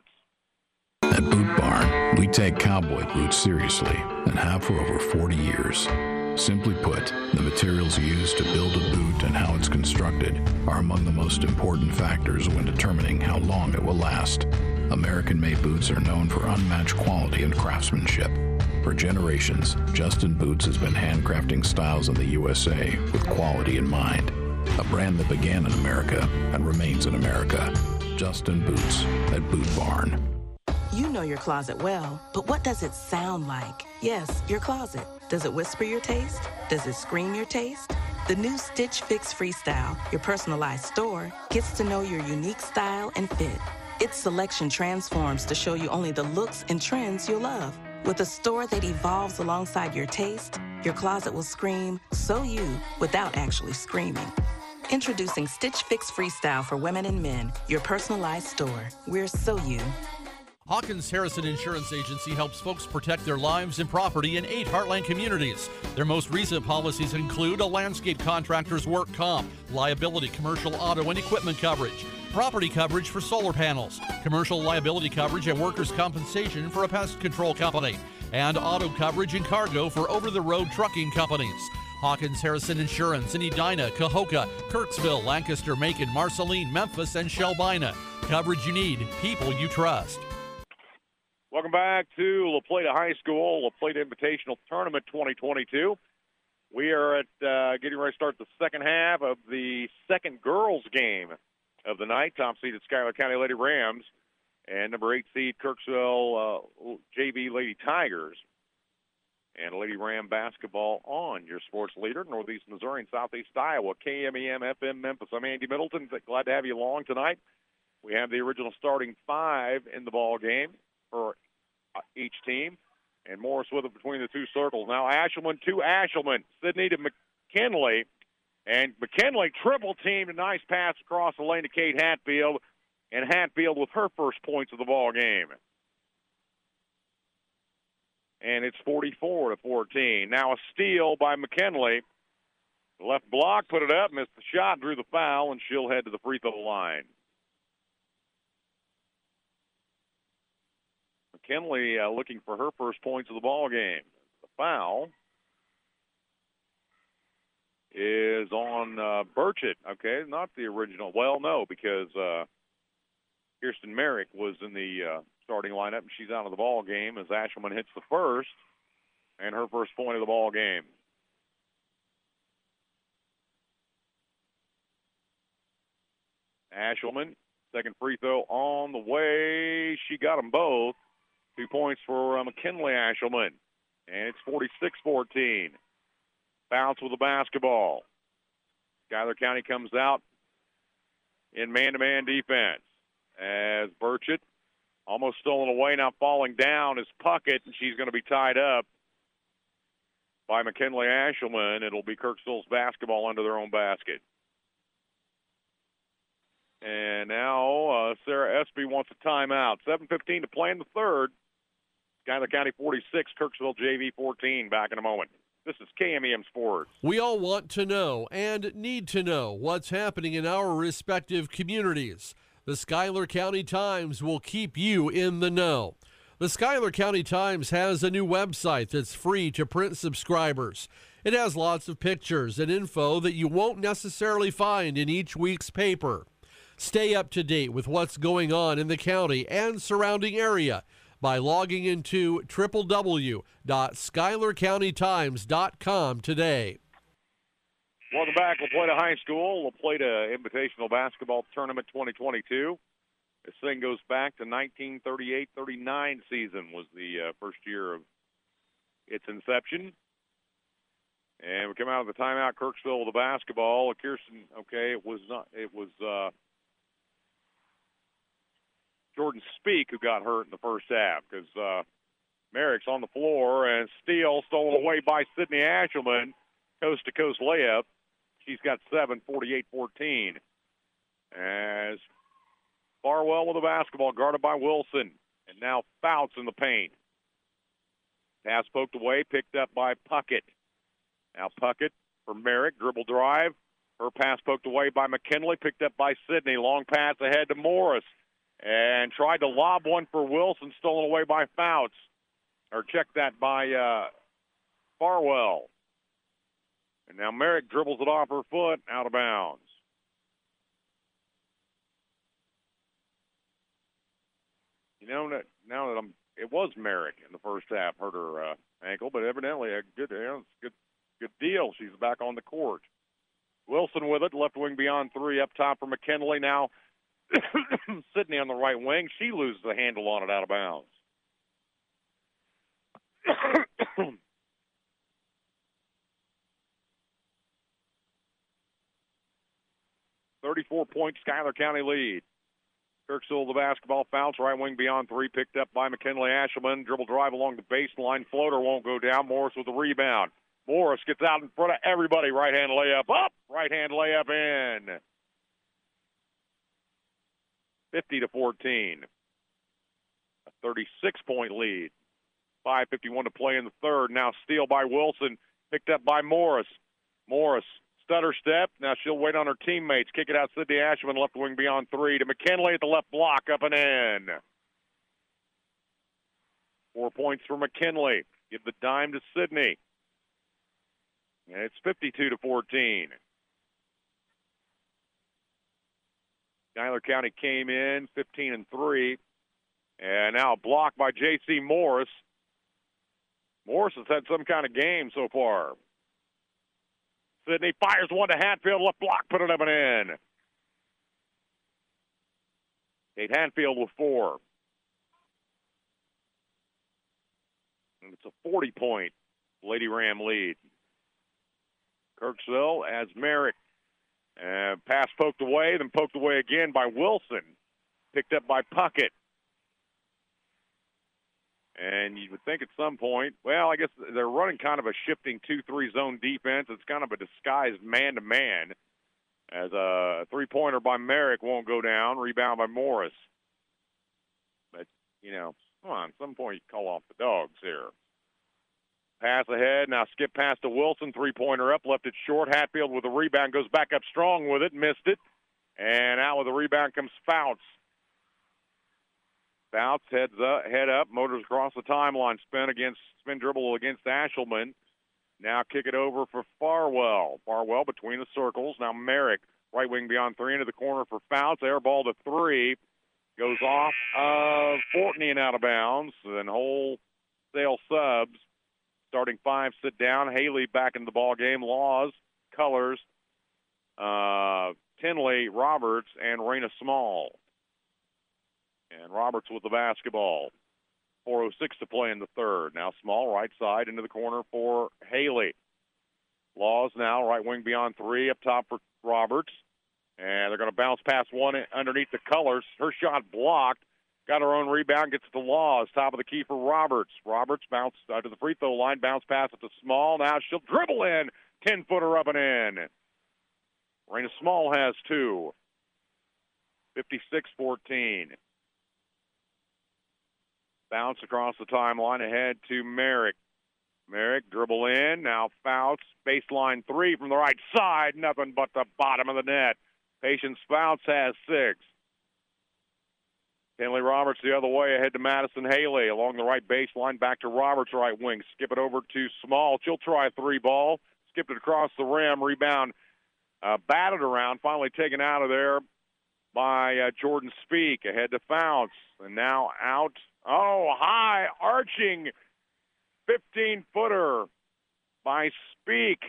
At Boot Barn, we take cowboy boots seriously and have for over forty years. Simply put, the materials used to build a boot and how it's constructed are among the most important factors when determining how long it will last. American-made boots are known for unmatched quality and craftsmanship. For generations, Justin Boots has been handcrafting styles in the U S A with quality in mind. A brand that began in America and remains in America. Justin Boots at Boot Barn. You know your closet well, but what does it sound like? Yes, your closet. Does it whisper your taste? Does it scream your taste? The new Stitch Fix Freestyle, your personalized store, gets to know your unique style and fit. Its selection transforms to show you only the looks and trends you love. With a store that evolves alongside your taste, your closet will scream, so you, without actually screaming. Introducing Stitch Fix Freestyle for women and men, your personalized store. We're so you. Hawkins Harrison Insurance Agency helps folks protect their lives and property in eight Heartland communities. Their most recent policies include a landscape contractor's work comp, liability, commercial auto and equipment coverage, property coverage for solar panels, commercial liability coverage and workers' compensation for a pest control company, and auto coverage and cargo for over-the-road trucking companies. Hawkins Harrison Insurance in Edina, Cahokia, Kirksville, Lancaster, Macon, Marceline, Memphis, and Shelbina. Coverage you need, people you trust. Welcome back to La Plata High School, La Plata Invitational Tournament twenty twenty-two. We are at uh, getting ready to start the second half of the second girls game of the night. Top seeded Schuyler County Lady Rams and number eight seed Kirksville uh, J V Lady Tigers. And Lady Ram basketball on your sports leader, Northeast Missouri and Southeast Iowa, K M E M F M Memphis. I'm Andy Middleton. Glad to have you along tonight. We have the original starting five in the ball game for each team, and Morris with it between the two circles. Now Ashelman to Ashelman, Sydney to McKinley, and McKinley triple teamed. A nice pass across the lane to Kate Hatfield, and Hatfield with her first points of the ball game. And it's forty-four to fourteen. Now a steal by McKinley. Left block, put it up, missed the shot, drew the foul, and she'll head to the free throw line. McKinley uh, looking for her first points of the ball game. The foul is on uh, Burchett. Okay, not the original. Well, no, because uh, Kirsten Merrick was in the uh, starting lineup, and she's out of the ball game as Ashelman hits the first and her first point of the ball game. Ashelman, second free throw on the way. She got them both. Two points for uh, McKinley Ashelman. And it's forty-six fourteen. Bounce with the basketball. Schuyler County comes out in man-to-man defense as Burchett almost stolen away, now falling down is Puckett, and she's going to be tied up by McKinley Ashelman. It'll be Kirksville's basketball under their own basket. And now uh, Sarah Espy wants a timeout. seven fifteen to play in the third. Schuyler County forty-six, Kirksville J V fourteen. Back in a moment. This is K M E M Sports. We all want to know and need to know what's happening in our respective communities. The Schuyler County Times will keep you in the know. The Schuyler County Times has a new website that's free to print subscribers. It has lots of pictures and info that you won't necessarily find in each week's paper. Stay up to date with what's going on in the county and surrounding area by logging into w w w dot schuyler county times dot com today. Welcome back. La Plata High School. La Plata Invitational Basketball Tournament twenty twenty-two. This thing goes back to nineteen thirty-eight thirty-nine season was the uh, first year of its inception. And we come out of the timeout, Kirksville with the basketball. Kirsten, okay, it was not, it was uh, Jordan Speak who got hurt in the first half because uh, Merrick's on the floor and steal stolen away by Sydney Ashelman. Coast-to-coast layup. She's got seven, forty-eight fourteen. As Farwell with the basketball, guarded by Wilson. And now Fouts in the paint. Pass poked away, picked up by Puckett. Now Puckett for Merrick, dribble drive. Her pass poked away by McKinley, picked up by Sydney. Long pass ahead to Morris. And tried to lob one for Wilson, stolen away by Fouts. Or check that by uh, Farwell. And now Merrick dribbles it off her foot, out of bounds. You know, now that I'm, it was Merrick in the first half, hurt her uh, ankle, but evidently a good, you know, good, good deal. She's back on the court. Wilson with it, left wing beyond three, up top for McKinley. Now Sydney on the right wing. She loses the handle on it, out of bounds. thirty-four point Schuyler County lead. Kirksville the basketball, Fouts right wing beyond three, picked up by McKinley Ashelman. Dribble drive along the baseline, floater won't go down. Morris with the rebound. Morris gets out in front of everybody. Right hand layup up, right hand layup in. fifty to fourteen. A thirty-six point lead. five fifty-one to play in the third. Now steal by Wilson, picked up by Morris. Morris. Stutter step. Now she'll wait on her teammates. Kick it out, Sydney Ashelman, left wing beyond three. To McKinley at the left block, up and in. Four points for McKinley. Give the dime to Sydney. And it's fifty-two to fourteen. Schuyler County came in fifteen and three. And now blocked by J C Morris. Morris has had some kind of game so far. Sydney fires one to Hatfield, left block, put it up and in. Kate Hatfield with four. And it's a forty point Lady Ram lead. Kirksville as Merrick. Uh, pass poked away, then poked away again by Wilson. Picked up by Puckett. And you would think at some point, well, I guess they're running kind of a shifting two three zone defense. It's kind of a disguised man-to-man as a three-pointer by Merrick won't go down. Rebound by Morris. But, you know, come on, at some point you call off the dogs here. Pass ahead. Now skip pass to Wilson. Three-pointer up. Left it short. Hatfield with a rebound. Goes back up strong with it. Missed it. And out with the rebound comes Fouts. Fouts heads up, head up, motors across the timeline, spin against, spin dribble against Ashelman. Now kick it over for Farwell. Farwell between the circles. Now Merrick, right wing beyond three into the corner for Fouts. Air ball to three. Goes off of Fortney and out of bounds. Then wholesale subs. Starting five sit down. Haley back into the ball game. Laws, Colors, uh, Tinley, Roberts, and Raina Small. And Roberts with the basketball. four oh six to play in the third. Now Small, right side, into the corner for Haley. Laws now, right wing beyond three. Up top for Roberts. And they're going to bounce past one underneath the colors. Her shot blocked. Got her own rebound, gets to Laws. Top of the key for Roberts. Roberts bounced uh, to the free throw line, bounce pass it to Small. Now she'll dribble in. ten-footer up and in. Raina Small has two. fifty-six fourteen. Bounce across the timeline ahead to Merrick. Merrick dribble in. Now Fouts. Baseline three from the right side. Nothing but the bottom of the net. Patience Fouts has six. Tinley Roberts the other way ahead to Madison Haley along the right baseline, back to Roberts right wing. Skip it over to Small. She'll try a three ball. Skipped it across the rim. Rebound uh, batted around. Finally taken out of there by uh, Jordan Speak. Ahead to Fouts. And now out. Oh, high arching fifteen-footer by Speak.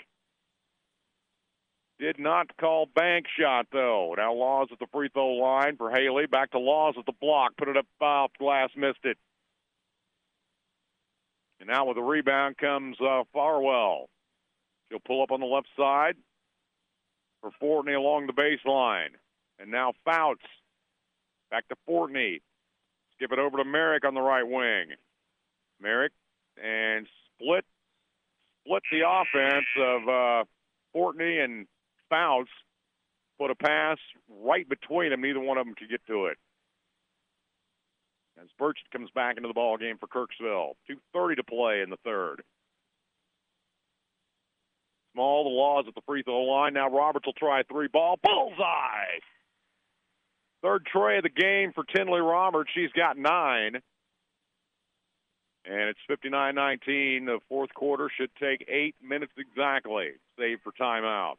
Did not call bank shot, though. Now Laws at the free throw line for Haley. Back to Laws at the block. Put it up off glass, missed it. And now with the rebound comes uh, Farwell. She'll pull up on the left side for Fortney along the baseline. And now Fouts. Back to Fortney. Skip it over to Merrick on the right wing. Merrick and split, split the offense of uh, Fortney and Fouts. Put a pass right between them. Neither one of them could get to it. As Burchett comes back into the ball game for Kirksville. two thirty to play in the third. Small, the Laws at the free throw line. Now Roberts will try a three ball. Bullseye! Third tray of the game for Tinley Roberts. She's got nine. And it's fifty-nine nineteen. The fourth quarter should take eight minutes exactly, save for timeouts.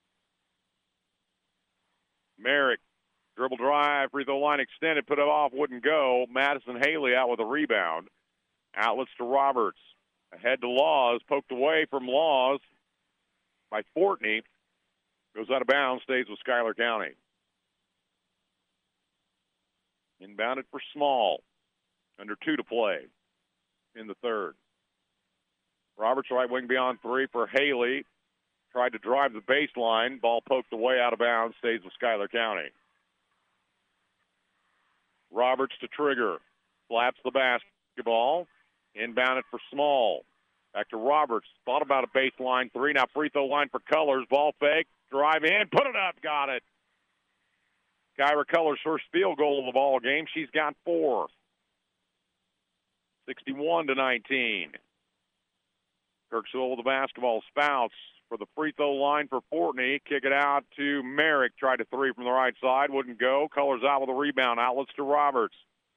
Merrick, dribble drive, free throw line extended, put it off, wouldn't go. Madison Haley out with a rebound. Outlets to Roberts. Ahead to Laws, poked away from Laws by Fortney. Goes out of bounds, stays with Schuyler County. Inbounded for Small. Under two to play in the third. Roberts right wing beyond three for Haley. Tried to drive the baseline. Ball poked away out of bounds. Stays with Schuyler County. Roberts to trigger. Slaps the basketball. Inbounded for Small. Back to Roberts. Thought about a baseline three. Now free throw line for Colors. Ball fake. Drive in. Put it up. Got it. Kyra Colors' first field goal of the ball game. She's got four. sixty-one to nineteen. Kirksville with the basketball. Spouts for the free throw line for Fortney. Kick it out to Merrick. Tried a three from the right side. Wouldn't go. Colors out with a rebound. Outlets to Roberts.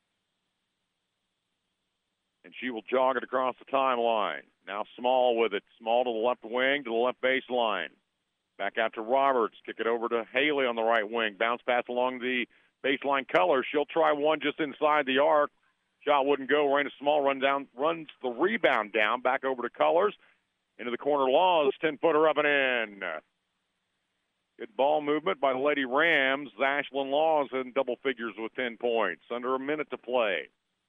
And she will jog it across the timeline. Now Small with it. Small to the left wing, to the left baseline. Back out to Roberts. Kick it over to Haley on the right wing. Bounce pass along the baseline. Colors. She'll try one just inside the arc. Shot wouldn't go. Raina Small run down, runs the rebound down. Back over to Colors. Into the corner. Laws. ten-footer up and in. Good ball movement by the Lady Rams. Ashlyn Laws in double figures with ten points. Under a minute to play.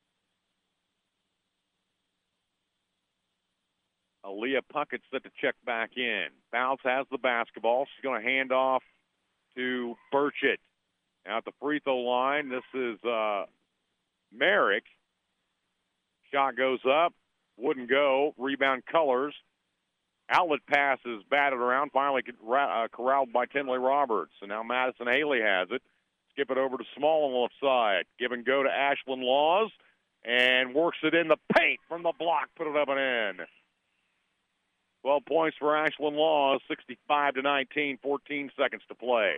Aaliyah Puckett set to check back in. Fouts has the basketball. She's going to hand off to Burchett. Now at the free throw line, this is uh, Merrick. Shot goes up. Wouldn't go. Rebound Colors. Outlet pass is batted around. Finally uh, corralled by Tinley Roberts. And now Madison Haley has it. Skip it over to Small on the left side. Give and go to Ashlyn Laws. And works it in the paint from the block. Put it up and in. twelve points for Ashlyn Laws, sixty-five to nineteen, fourteen seconds to play.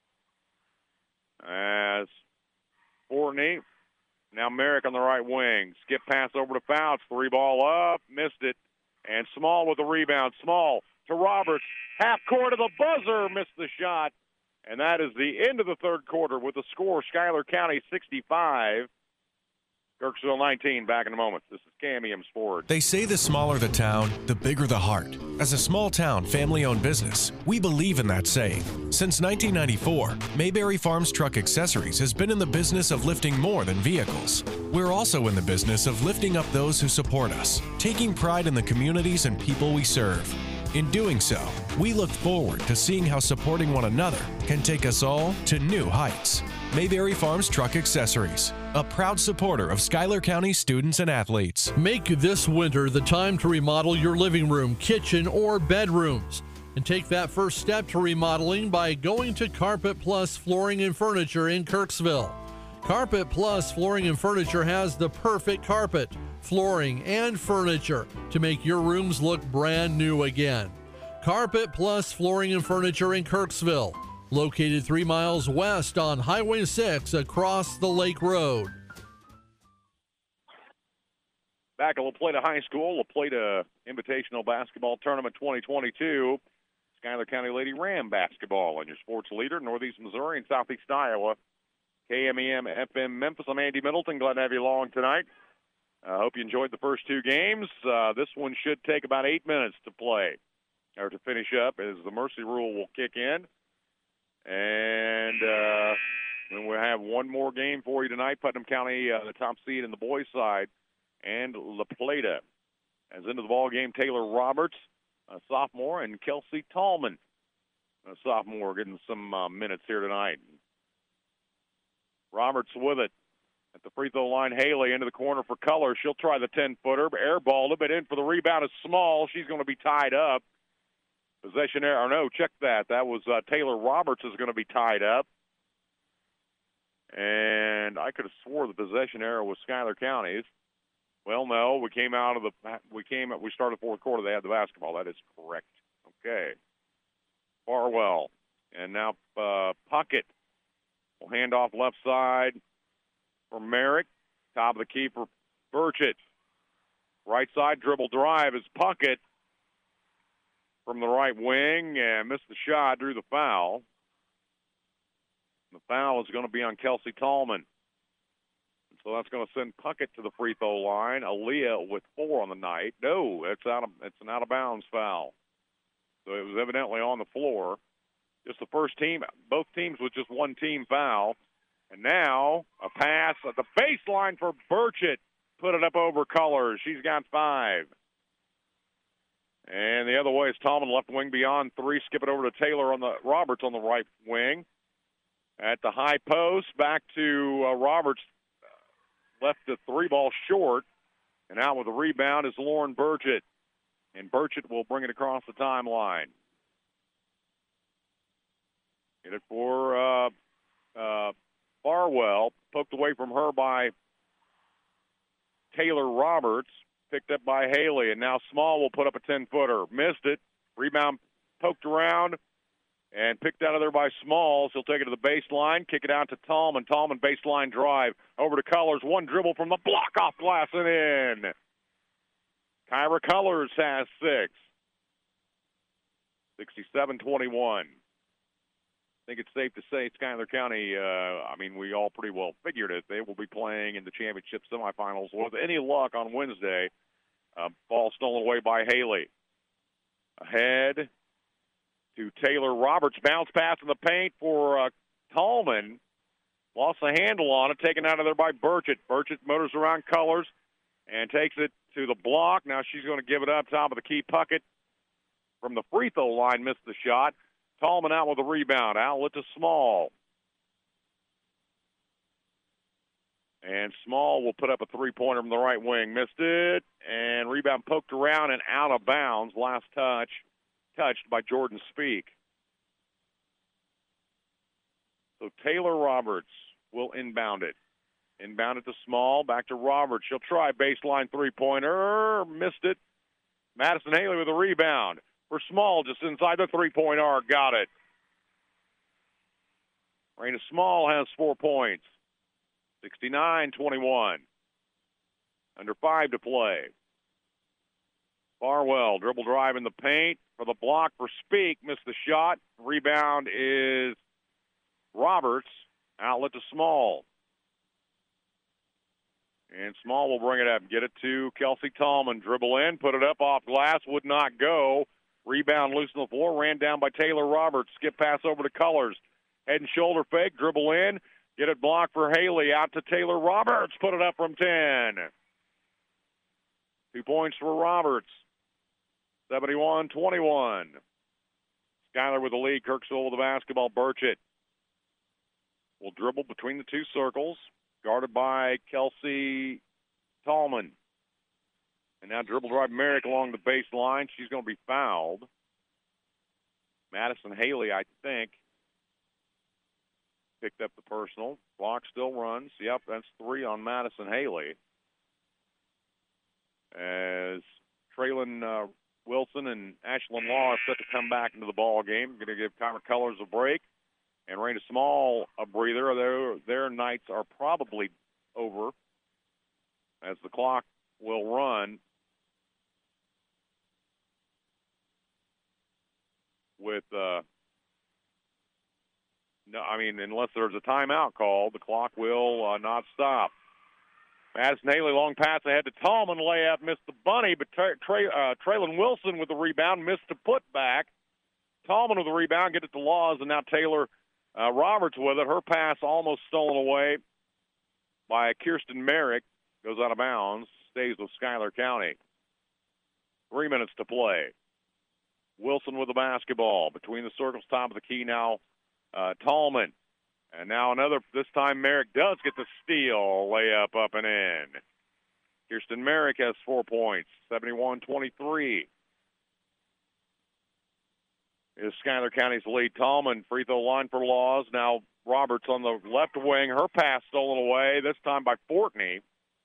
As Fortney, now Merrick on the right wing. Skip pass over to Fouts, three ball up, missed it. And Small with the rebound. Small to Roberts, half court to the buzzer, missed the shot. And that is the end of the third quarter with the score, Schuyler County sixty-five. Kirksville nineteen, back in a moment. This is Cam E M Sports. They say the smaller the town, the bigger the heart. As a small town, family-owned business, we believe in that saying. Since nineteen ninety-four, Mayberry Farms Truck Accessories has been in the business of lifting more than vehicles. We're also in the business of lifting up those who support us, taking pride in the communities and people we serve. In doing so, we look forward to seeing how supporting one another can take us all to new heights. Mayberry Farms Truck Accessories, a proud supporter of Schuyler County students and athletes. Make this winter the time to remodel your living room, kitchen, or bedrooms. And take that first step to remodeling by going to Carpet Plus Flooring and Furniture in Kirksville. Carpet Plus Flooring and Furniture has the perfect carpet, flooring, and furniture to make your rooms look brand new again. Carpet Plus Flooring and Furniture in Kirksville, located three miles west on Highway six across the Lake Road. Back at La Plata High School, La Plata Invitational Basketball Tournament twenty twenty-two. Schuyler County Lady Ram basketball and your sports leader, Northeast Missouri and Southeast Iowa. K M E M F M Memphis. I'm Andy Middleton. Glad to have you along tonight. I uh, hope you enjoyed the first two games. Uh, this one should take about eight minutes to play or to finish up as the mercy rule will kick in. And uh, then we'll have one more game for you tonight. Putnam County, uh, the top seed in the boys' side, and La Plata. As into the ball game, Taylor Roberts, a sophomore, and Kelsey Tallman, a sophomore, getting some uh, minutes here tonight. Roberts with it at the free throw line. Haley into the corner for Color. She'll try the ten-footer, airballed it, but in for the rebound is Small. She's going to be tied up. Possession error. No, check that. That was uh, Taylor Roberts is going to be tied up. And I could have swore the possession error was Schuyler County's. Well, no, we came out of the we came we started the fourth quarter. They had the basketball. That is correct. Okay. Farwell, and now uh, Puckett will hand off left side for Merrick. Top of the key for Burchett. Right side dribble drive is Puckett from the right wing and missed the shot, drew the foul. The foul is going to be on Kelsey Tallman. So that's going to send Puckett to the free throw line. Aaliyah with four on the night. No, it's out of it's an out of bounds foul. So it was evidently on the floor. Just the first team, both teams with just one team foul. And now a pass at the baseline for Burchett. Put it up over Colors. She's got five. And the other way is Tallman, left wing beyond three. Skip it over to Taylor on the Roberts on the right wing. At the high post, back to uh, Roberts. Left the three ball short, and out with the rebound is Lauren Burchett. And Burchett will bring it across the timeline. Get it for uh, uh, Farwell. Poked away from her by Taylor Roberts. Picked up by Haley, and now Small will put up a ten-footer. Missed it. Rebound poked around and picked out of there by Smalls. He'll take it to the baseline, kick it out to Tallman. Tallman baseline drive over to Colors. One dribble from the block off glass and in. Kyra Colors has six. sixty-seven twenty-one. I think it's safe to say Schuyler County, uh, I mean, we all pretty well figured it. They will be playing in the championship semifinals with any luck on Wednesday. Uh, ball stolen away by Haley. Ahead to Taylor Roberts. Bounce pass in the paint for uh, Tallman. Lost the handle on it, taken out of there by Burchett. Burchett motors around Colors and takes it to the block. Now she's going to give it up top of the key. Puckett from the free throw line missed the shot. Tallman out with a rebound. Outlet to Small. And Small will put up a three-pointer from the right wing. Missed it. And rebound poked around and out of bounds. Last touch. Touched by Jordan Speak. So Taylor Roberts will inbound it. Inbound it to Small. Back to Roberts. She'll try baseline three-pointer. Missed it. Madison Haley with a rebound. For Small, just inside the three-point arc. Got it. Raina Small has four points. sixty-nine twenty-one. Under five to play. Farwell, dribble drive in the paint for the block for Speak. Missed the shot. Rebound is Roberts. Outlet to Small. And Small will bring it up. Get it to Kelsey Tallman. Dribble in, put it up off glass. Would not go. Rebound loose on the floor. Ran down by Taylor Roberts. Skip pass over to Colors. Head and shoulder fake. Dribble in. Get it blocked for Haley. Out to Taylor Roberts. Put it up from ten. Two points for Roberts. seventy-one twenty-one. Schuyler with the lead. Kirksville with the basketball. Burchett will dribble between the two circles, guarded by Kelsey Tallman. And now dribble drive Merrick along the baseline. She's going to be fouled. Madison Haley, I think, picked up the personal. Clock still runs. Yep, that's three on Madison Haley. As Traylon uh, Wilson and Ashlyn Law are set to come back into the ball game. Going to give Kyra Colors a break and Raina Small a breather. Their, their nights are probably over as the clock will run with, uh, no, I mean, unless there's a timeout called, the clock will uh, not stop. Madison Haley, long pass ahead to Tallman. Layup, missed the bunny, but Tra- Tra- uh, Traylon Wilson with the rebound, missed the putback. Tallman with the rebound, get it to Laws, and now Taylor uh, Roberts with it. Her pass almost stolen away by Kirsten Merrick. Goes out of bounds, stays with Schuyler County. Three minutes to play. Wilson with the basketball. Between the circles, top of the key now, uh, Tallman. And now another, this time Merrick does get the steal. Layup up and in. Kirsten Merrick has four points, seventy-one twenty-three. Is Schuyler County's lead. Tallman, free throw line for Laws. Now Roberts on the left wing. Her pass stolen away, this time by Fortney.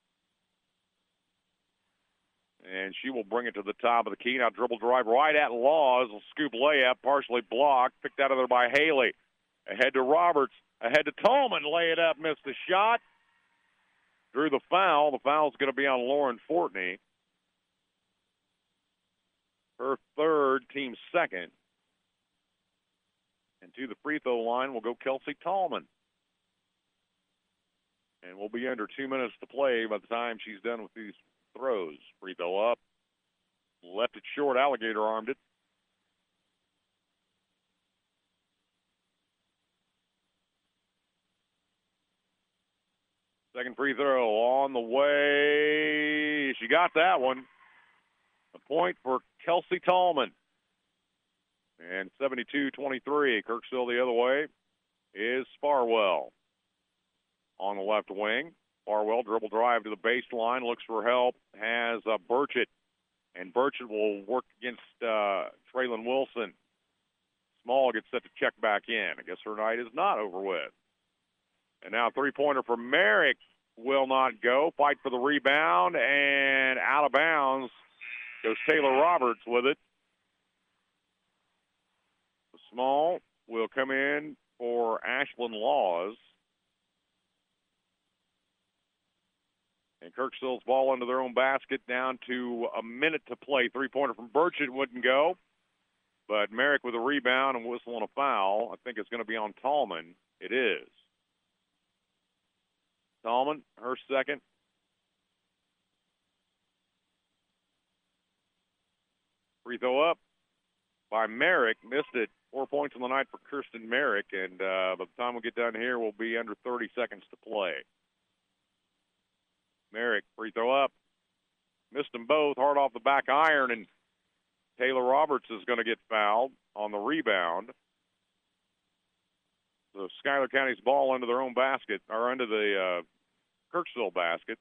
And she will bring it to the top of the key. Now dribble drive right at Laws. A scoop layup, partially blocked. Picked out of there by Haley. Ahead to Roberts. Ahead to Tallman. Lay it up, missed the shot. Drew the foul. The foul's going to be on Lauren Fortney. Her third, team second. And to the free throw line will go Kelsey Tallman. And we'll be under two minutes to play by the time she's done with these throws. Free throw up. Left it short. Alligator armed it. Second free throw on the way. She got that one. A point for Kelsey Tallman. And seventy-two twenty-three. Kirksville the other way is Sparwell. On the left wing. Sparwell dribble drive to the baseline. Looks for help. Has uh, Burchett. And Burchett will work against uh, Traylon Wilson. Small gets set to check back in. I guess her night is not over with. And now three-pointer for Merrick will not go. Fight for the rebound, and out of bounds goes Taylor Roberts with it. Small will come in for Ashlyn Laws. And Kirksville's ball into their own basket, down to a minute to play. Three-pointer from Burchett wouldn't go. But Merrick with a rebound and whistle on a foul. I think it's going to be on Tallman. It is. Tallman, her second. Free throw up by Merrick. Missed it. Four points on the night for Kirsten Merrick. And uh, by the time we get down here, we'll be under thirty seconds to play. Merrick, free throw up. Missed them both. Hard off the back iron. And Taylor Roberts is going to get fouled on the rebound. So Schuyler County's ball into their own basket, or into the uh, Kirksville basket.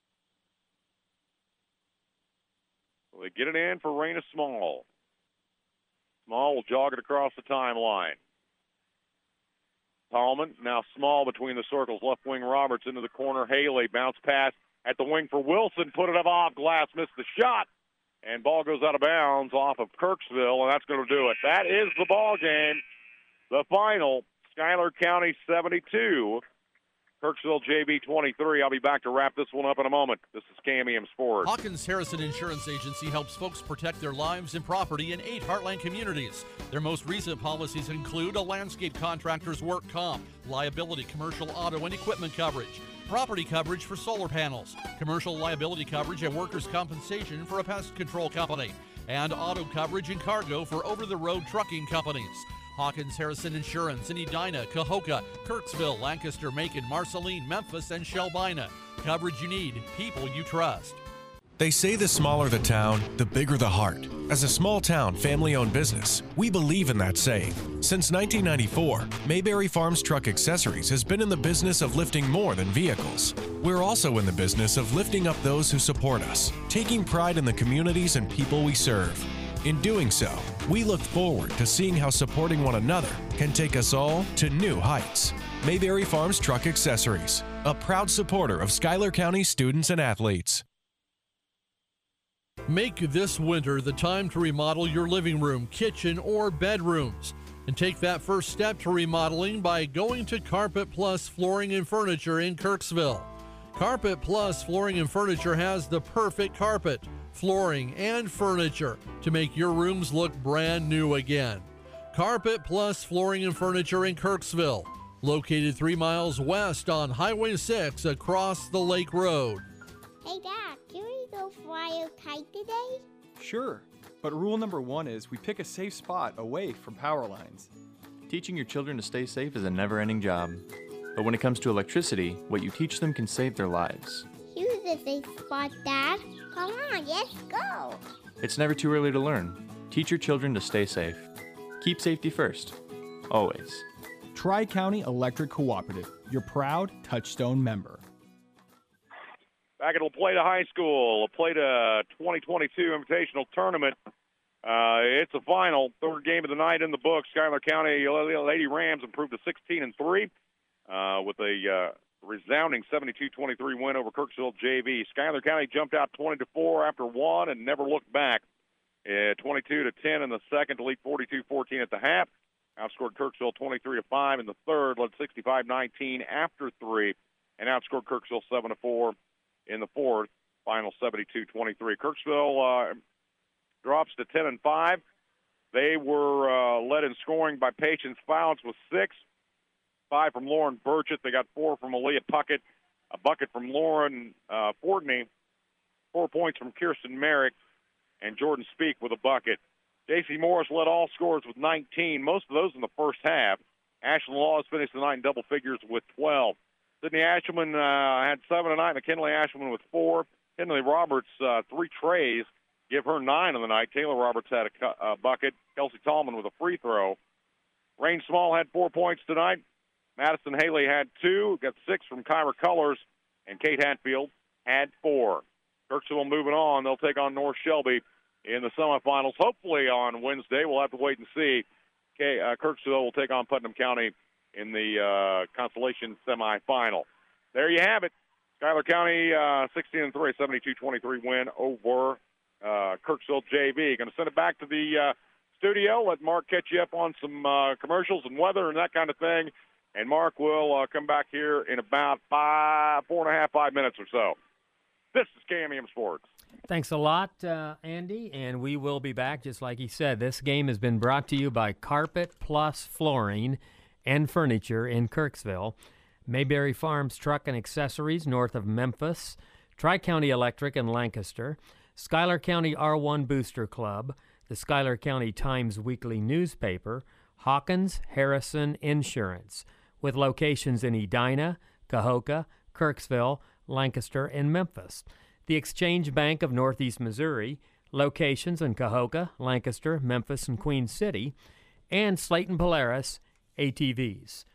So they get it in for Raina Small. Small will jog it across the timeline. Tallman, now Small between the circles. Left wing Roberts into the corner. Haley, bounce pass at the wing for Wilson. Put it up off glass, missed the shot. And ball goes out of bounds off of Kirksville, and that's going to do it. That is the ball game. The final, Schuyler County seventy-two, Kirksville J B twenty-three. I'll be back to wrap this one up in a moment. This is K M E M Sports. Hawkins Harrison Insurance Agency helps folks protect their lives and property in eight Heartland communities. Their most recent policies include a landscape contractor's work comp, liability, commercial auto, and equipment coverage, property coverage for solar panels, commercial liability coverage and workers' compensation for a pest control company, and auto coverage and cargo for over-the-road trucking companies. Hawkins Harrison Insurance in Edina, Cahokia, Kirksville, Lancaster, Macon, Marceline, Memphis, and Shelbina. Coverage you need, people you trust. They say the smaller the town, the bigger the heart. As a small town, family-owned business, we believe in that saying. Since nineteen ninety-four, Mayberry Farms Truck Accessories has been in the business of lifting more than vehicles. We're also in the business of lifting up those who support us, taking pride in the communities and people we serve. In doing so, we look forward to seeing how supporting one another can take us all to new heights. Mayberry Farms Truck Accessories, a proud supporter of Schuyler County students and athletes. Make this winter the time to remodel your living room, kitchen, or bedrooms. And take that first step to remodeling by going to Carpet Plus Flooring and Furniture in Kirksville. Carpet Plus Flooring and Furniture has the perfect carpet, flooring, and furniture to make your rooms look brand new again. Carpet Plus Flooring and Furniture in Kirksville, located three miles west on Highway six across the Lake Road. Hey, Dad, can we go fly a kite today? Sure, but rule number one is we pick a safe spot away from power lines. Teaching your children to stay safe is a never-ending job. But when it comes to electricity, what you teach them can save their lives. Here's a safe spot, Dad. Come on, let's go. It's never too early to learn. Teach your children to stay safe. Keep safety first. Always. Tri-County Electric Cooperative, your proud Touchstone member. Back at La Plata High School, La Plata twenty twenty-two Invitational Tournament. Uh, it's a final, third game of the night in the books. Schuyler County Lady Rams improved to sixteen and three uh, with a uh, resounding seventy-two twenty-three win over Kirksville J V. Schuyler County jumped out twenty to four after one and never looked back. Uh, twenty-two to ten in the second to lead forty-two fourteen at the half. Outscored Kirksville twenty-three to five in the third, led sixty-five nineteen after three, and outscored Kirksville seven to four. In the fourth, final seventy-two twenty-three. Kirksville uh, drops to ten and five. They were uh, led in scoring by Patience Fouts with six, five from Lauren Burchett. They got four from Aaliyah Puckett, a bucket from Lauren uh, Fordney, four points from Kirsten Merrick, and Jordan Speak with a bucket. J C Morris led all scorers with nineteen, most of those in the first half. Ashland Laws finished the night in double figures with twelve. Sydney Ashelman uh, had seven tonight. McKinley Ashelman with four. Henley Roberts, uh, three trays. Give her nine on the night. Taylor Roberts had a cu- uh, bucket. Kelsey Tallman with a free throw. Rain Small had four points tonight. Madison Haley had two. Got six from Kyra Colors. And Kate Hatfield had four. Kirksville moving on. They'll take on North Shelby in the semifinals. Hopefully on Wednesday. We'll have to wait and see. Okay, uh, Kirksville will take on Putnam County in the uh, Constellation semifinal. There you have it. Schuyler County uh, sixteen and three, seventy-two twenty-three win over uh, Kirksville J V. Going to send it back to the uh, studio. Let Mark catch you up on some uh, commercials and weather and that kind of thing. And Mark will uh, come back here in about five, four and a half, five minutes or so. This is K M E M Sports. Thanks a lot, uh, Andy, and we will be back. Just like he said, this game has been brought to you by Carpet Plus Flooring and Furniture in Kirksville, Mayberry Farms Truck and Accessories north of Memphis, Tri-County Electric in Lancaster, Schuyler County R one Booster Club, the Schuyler County Times Weekly newspaper, Hawkins Harrison Insurance, with locations in Edina, Cahokia, Kirksville, Lancaster, and Memphis. The Exchange Bank of Northeast Missouri, locations in Cahokia, Lancaster, Memphis, and Queen City, and Slayton Polaris A T Vs.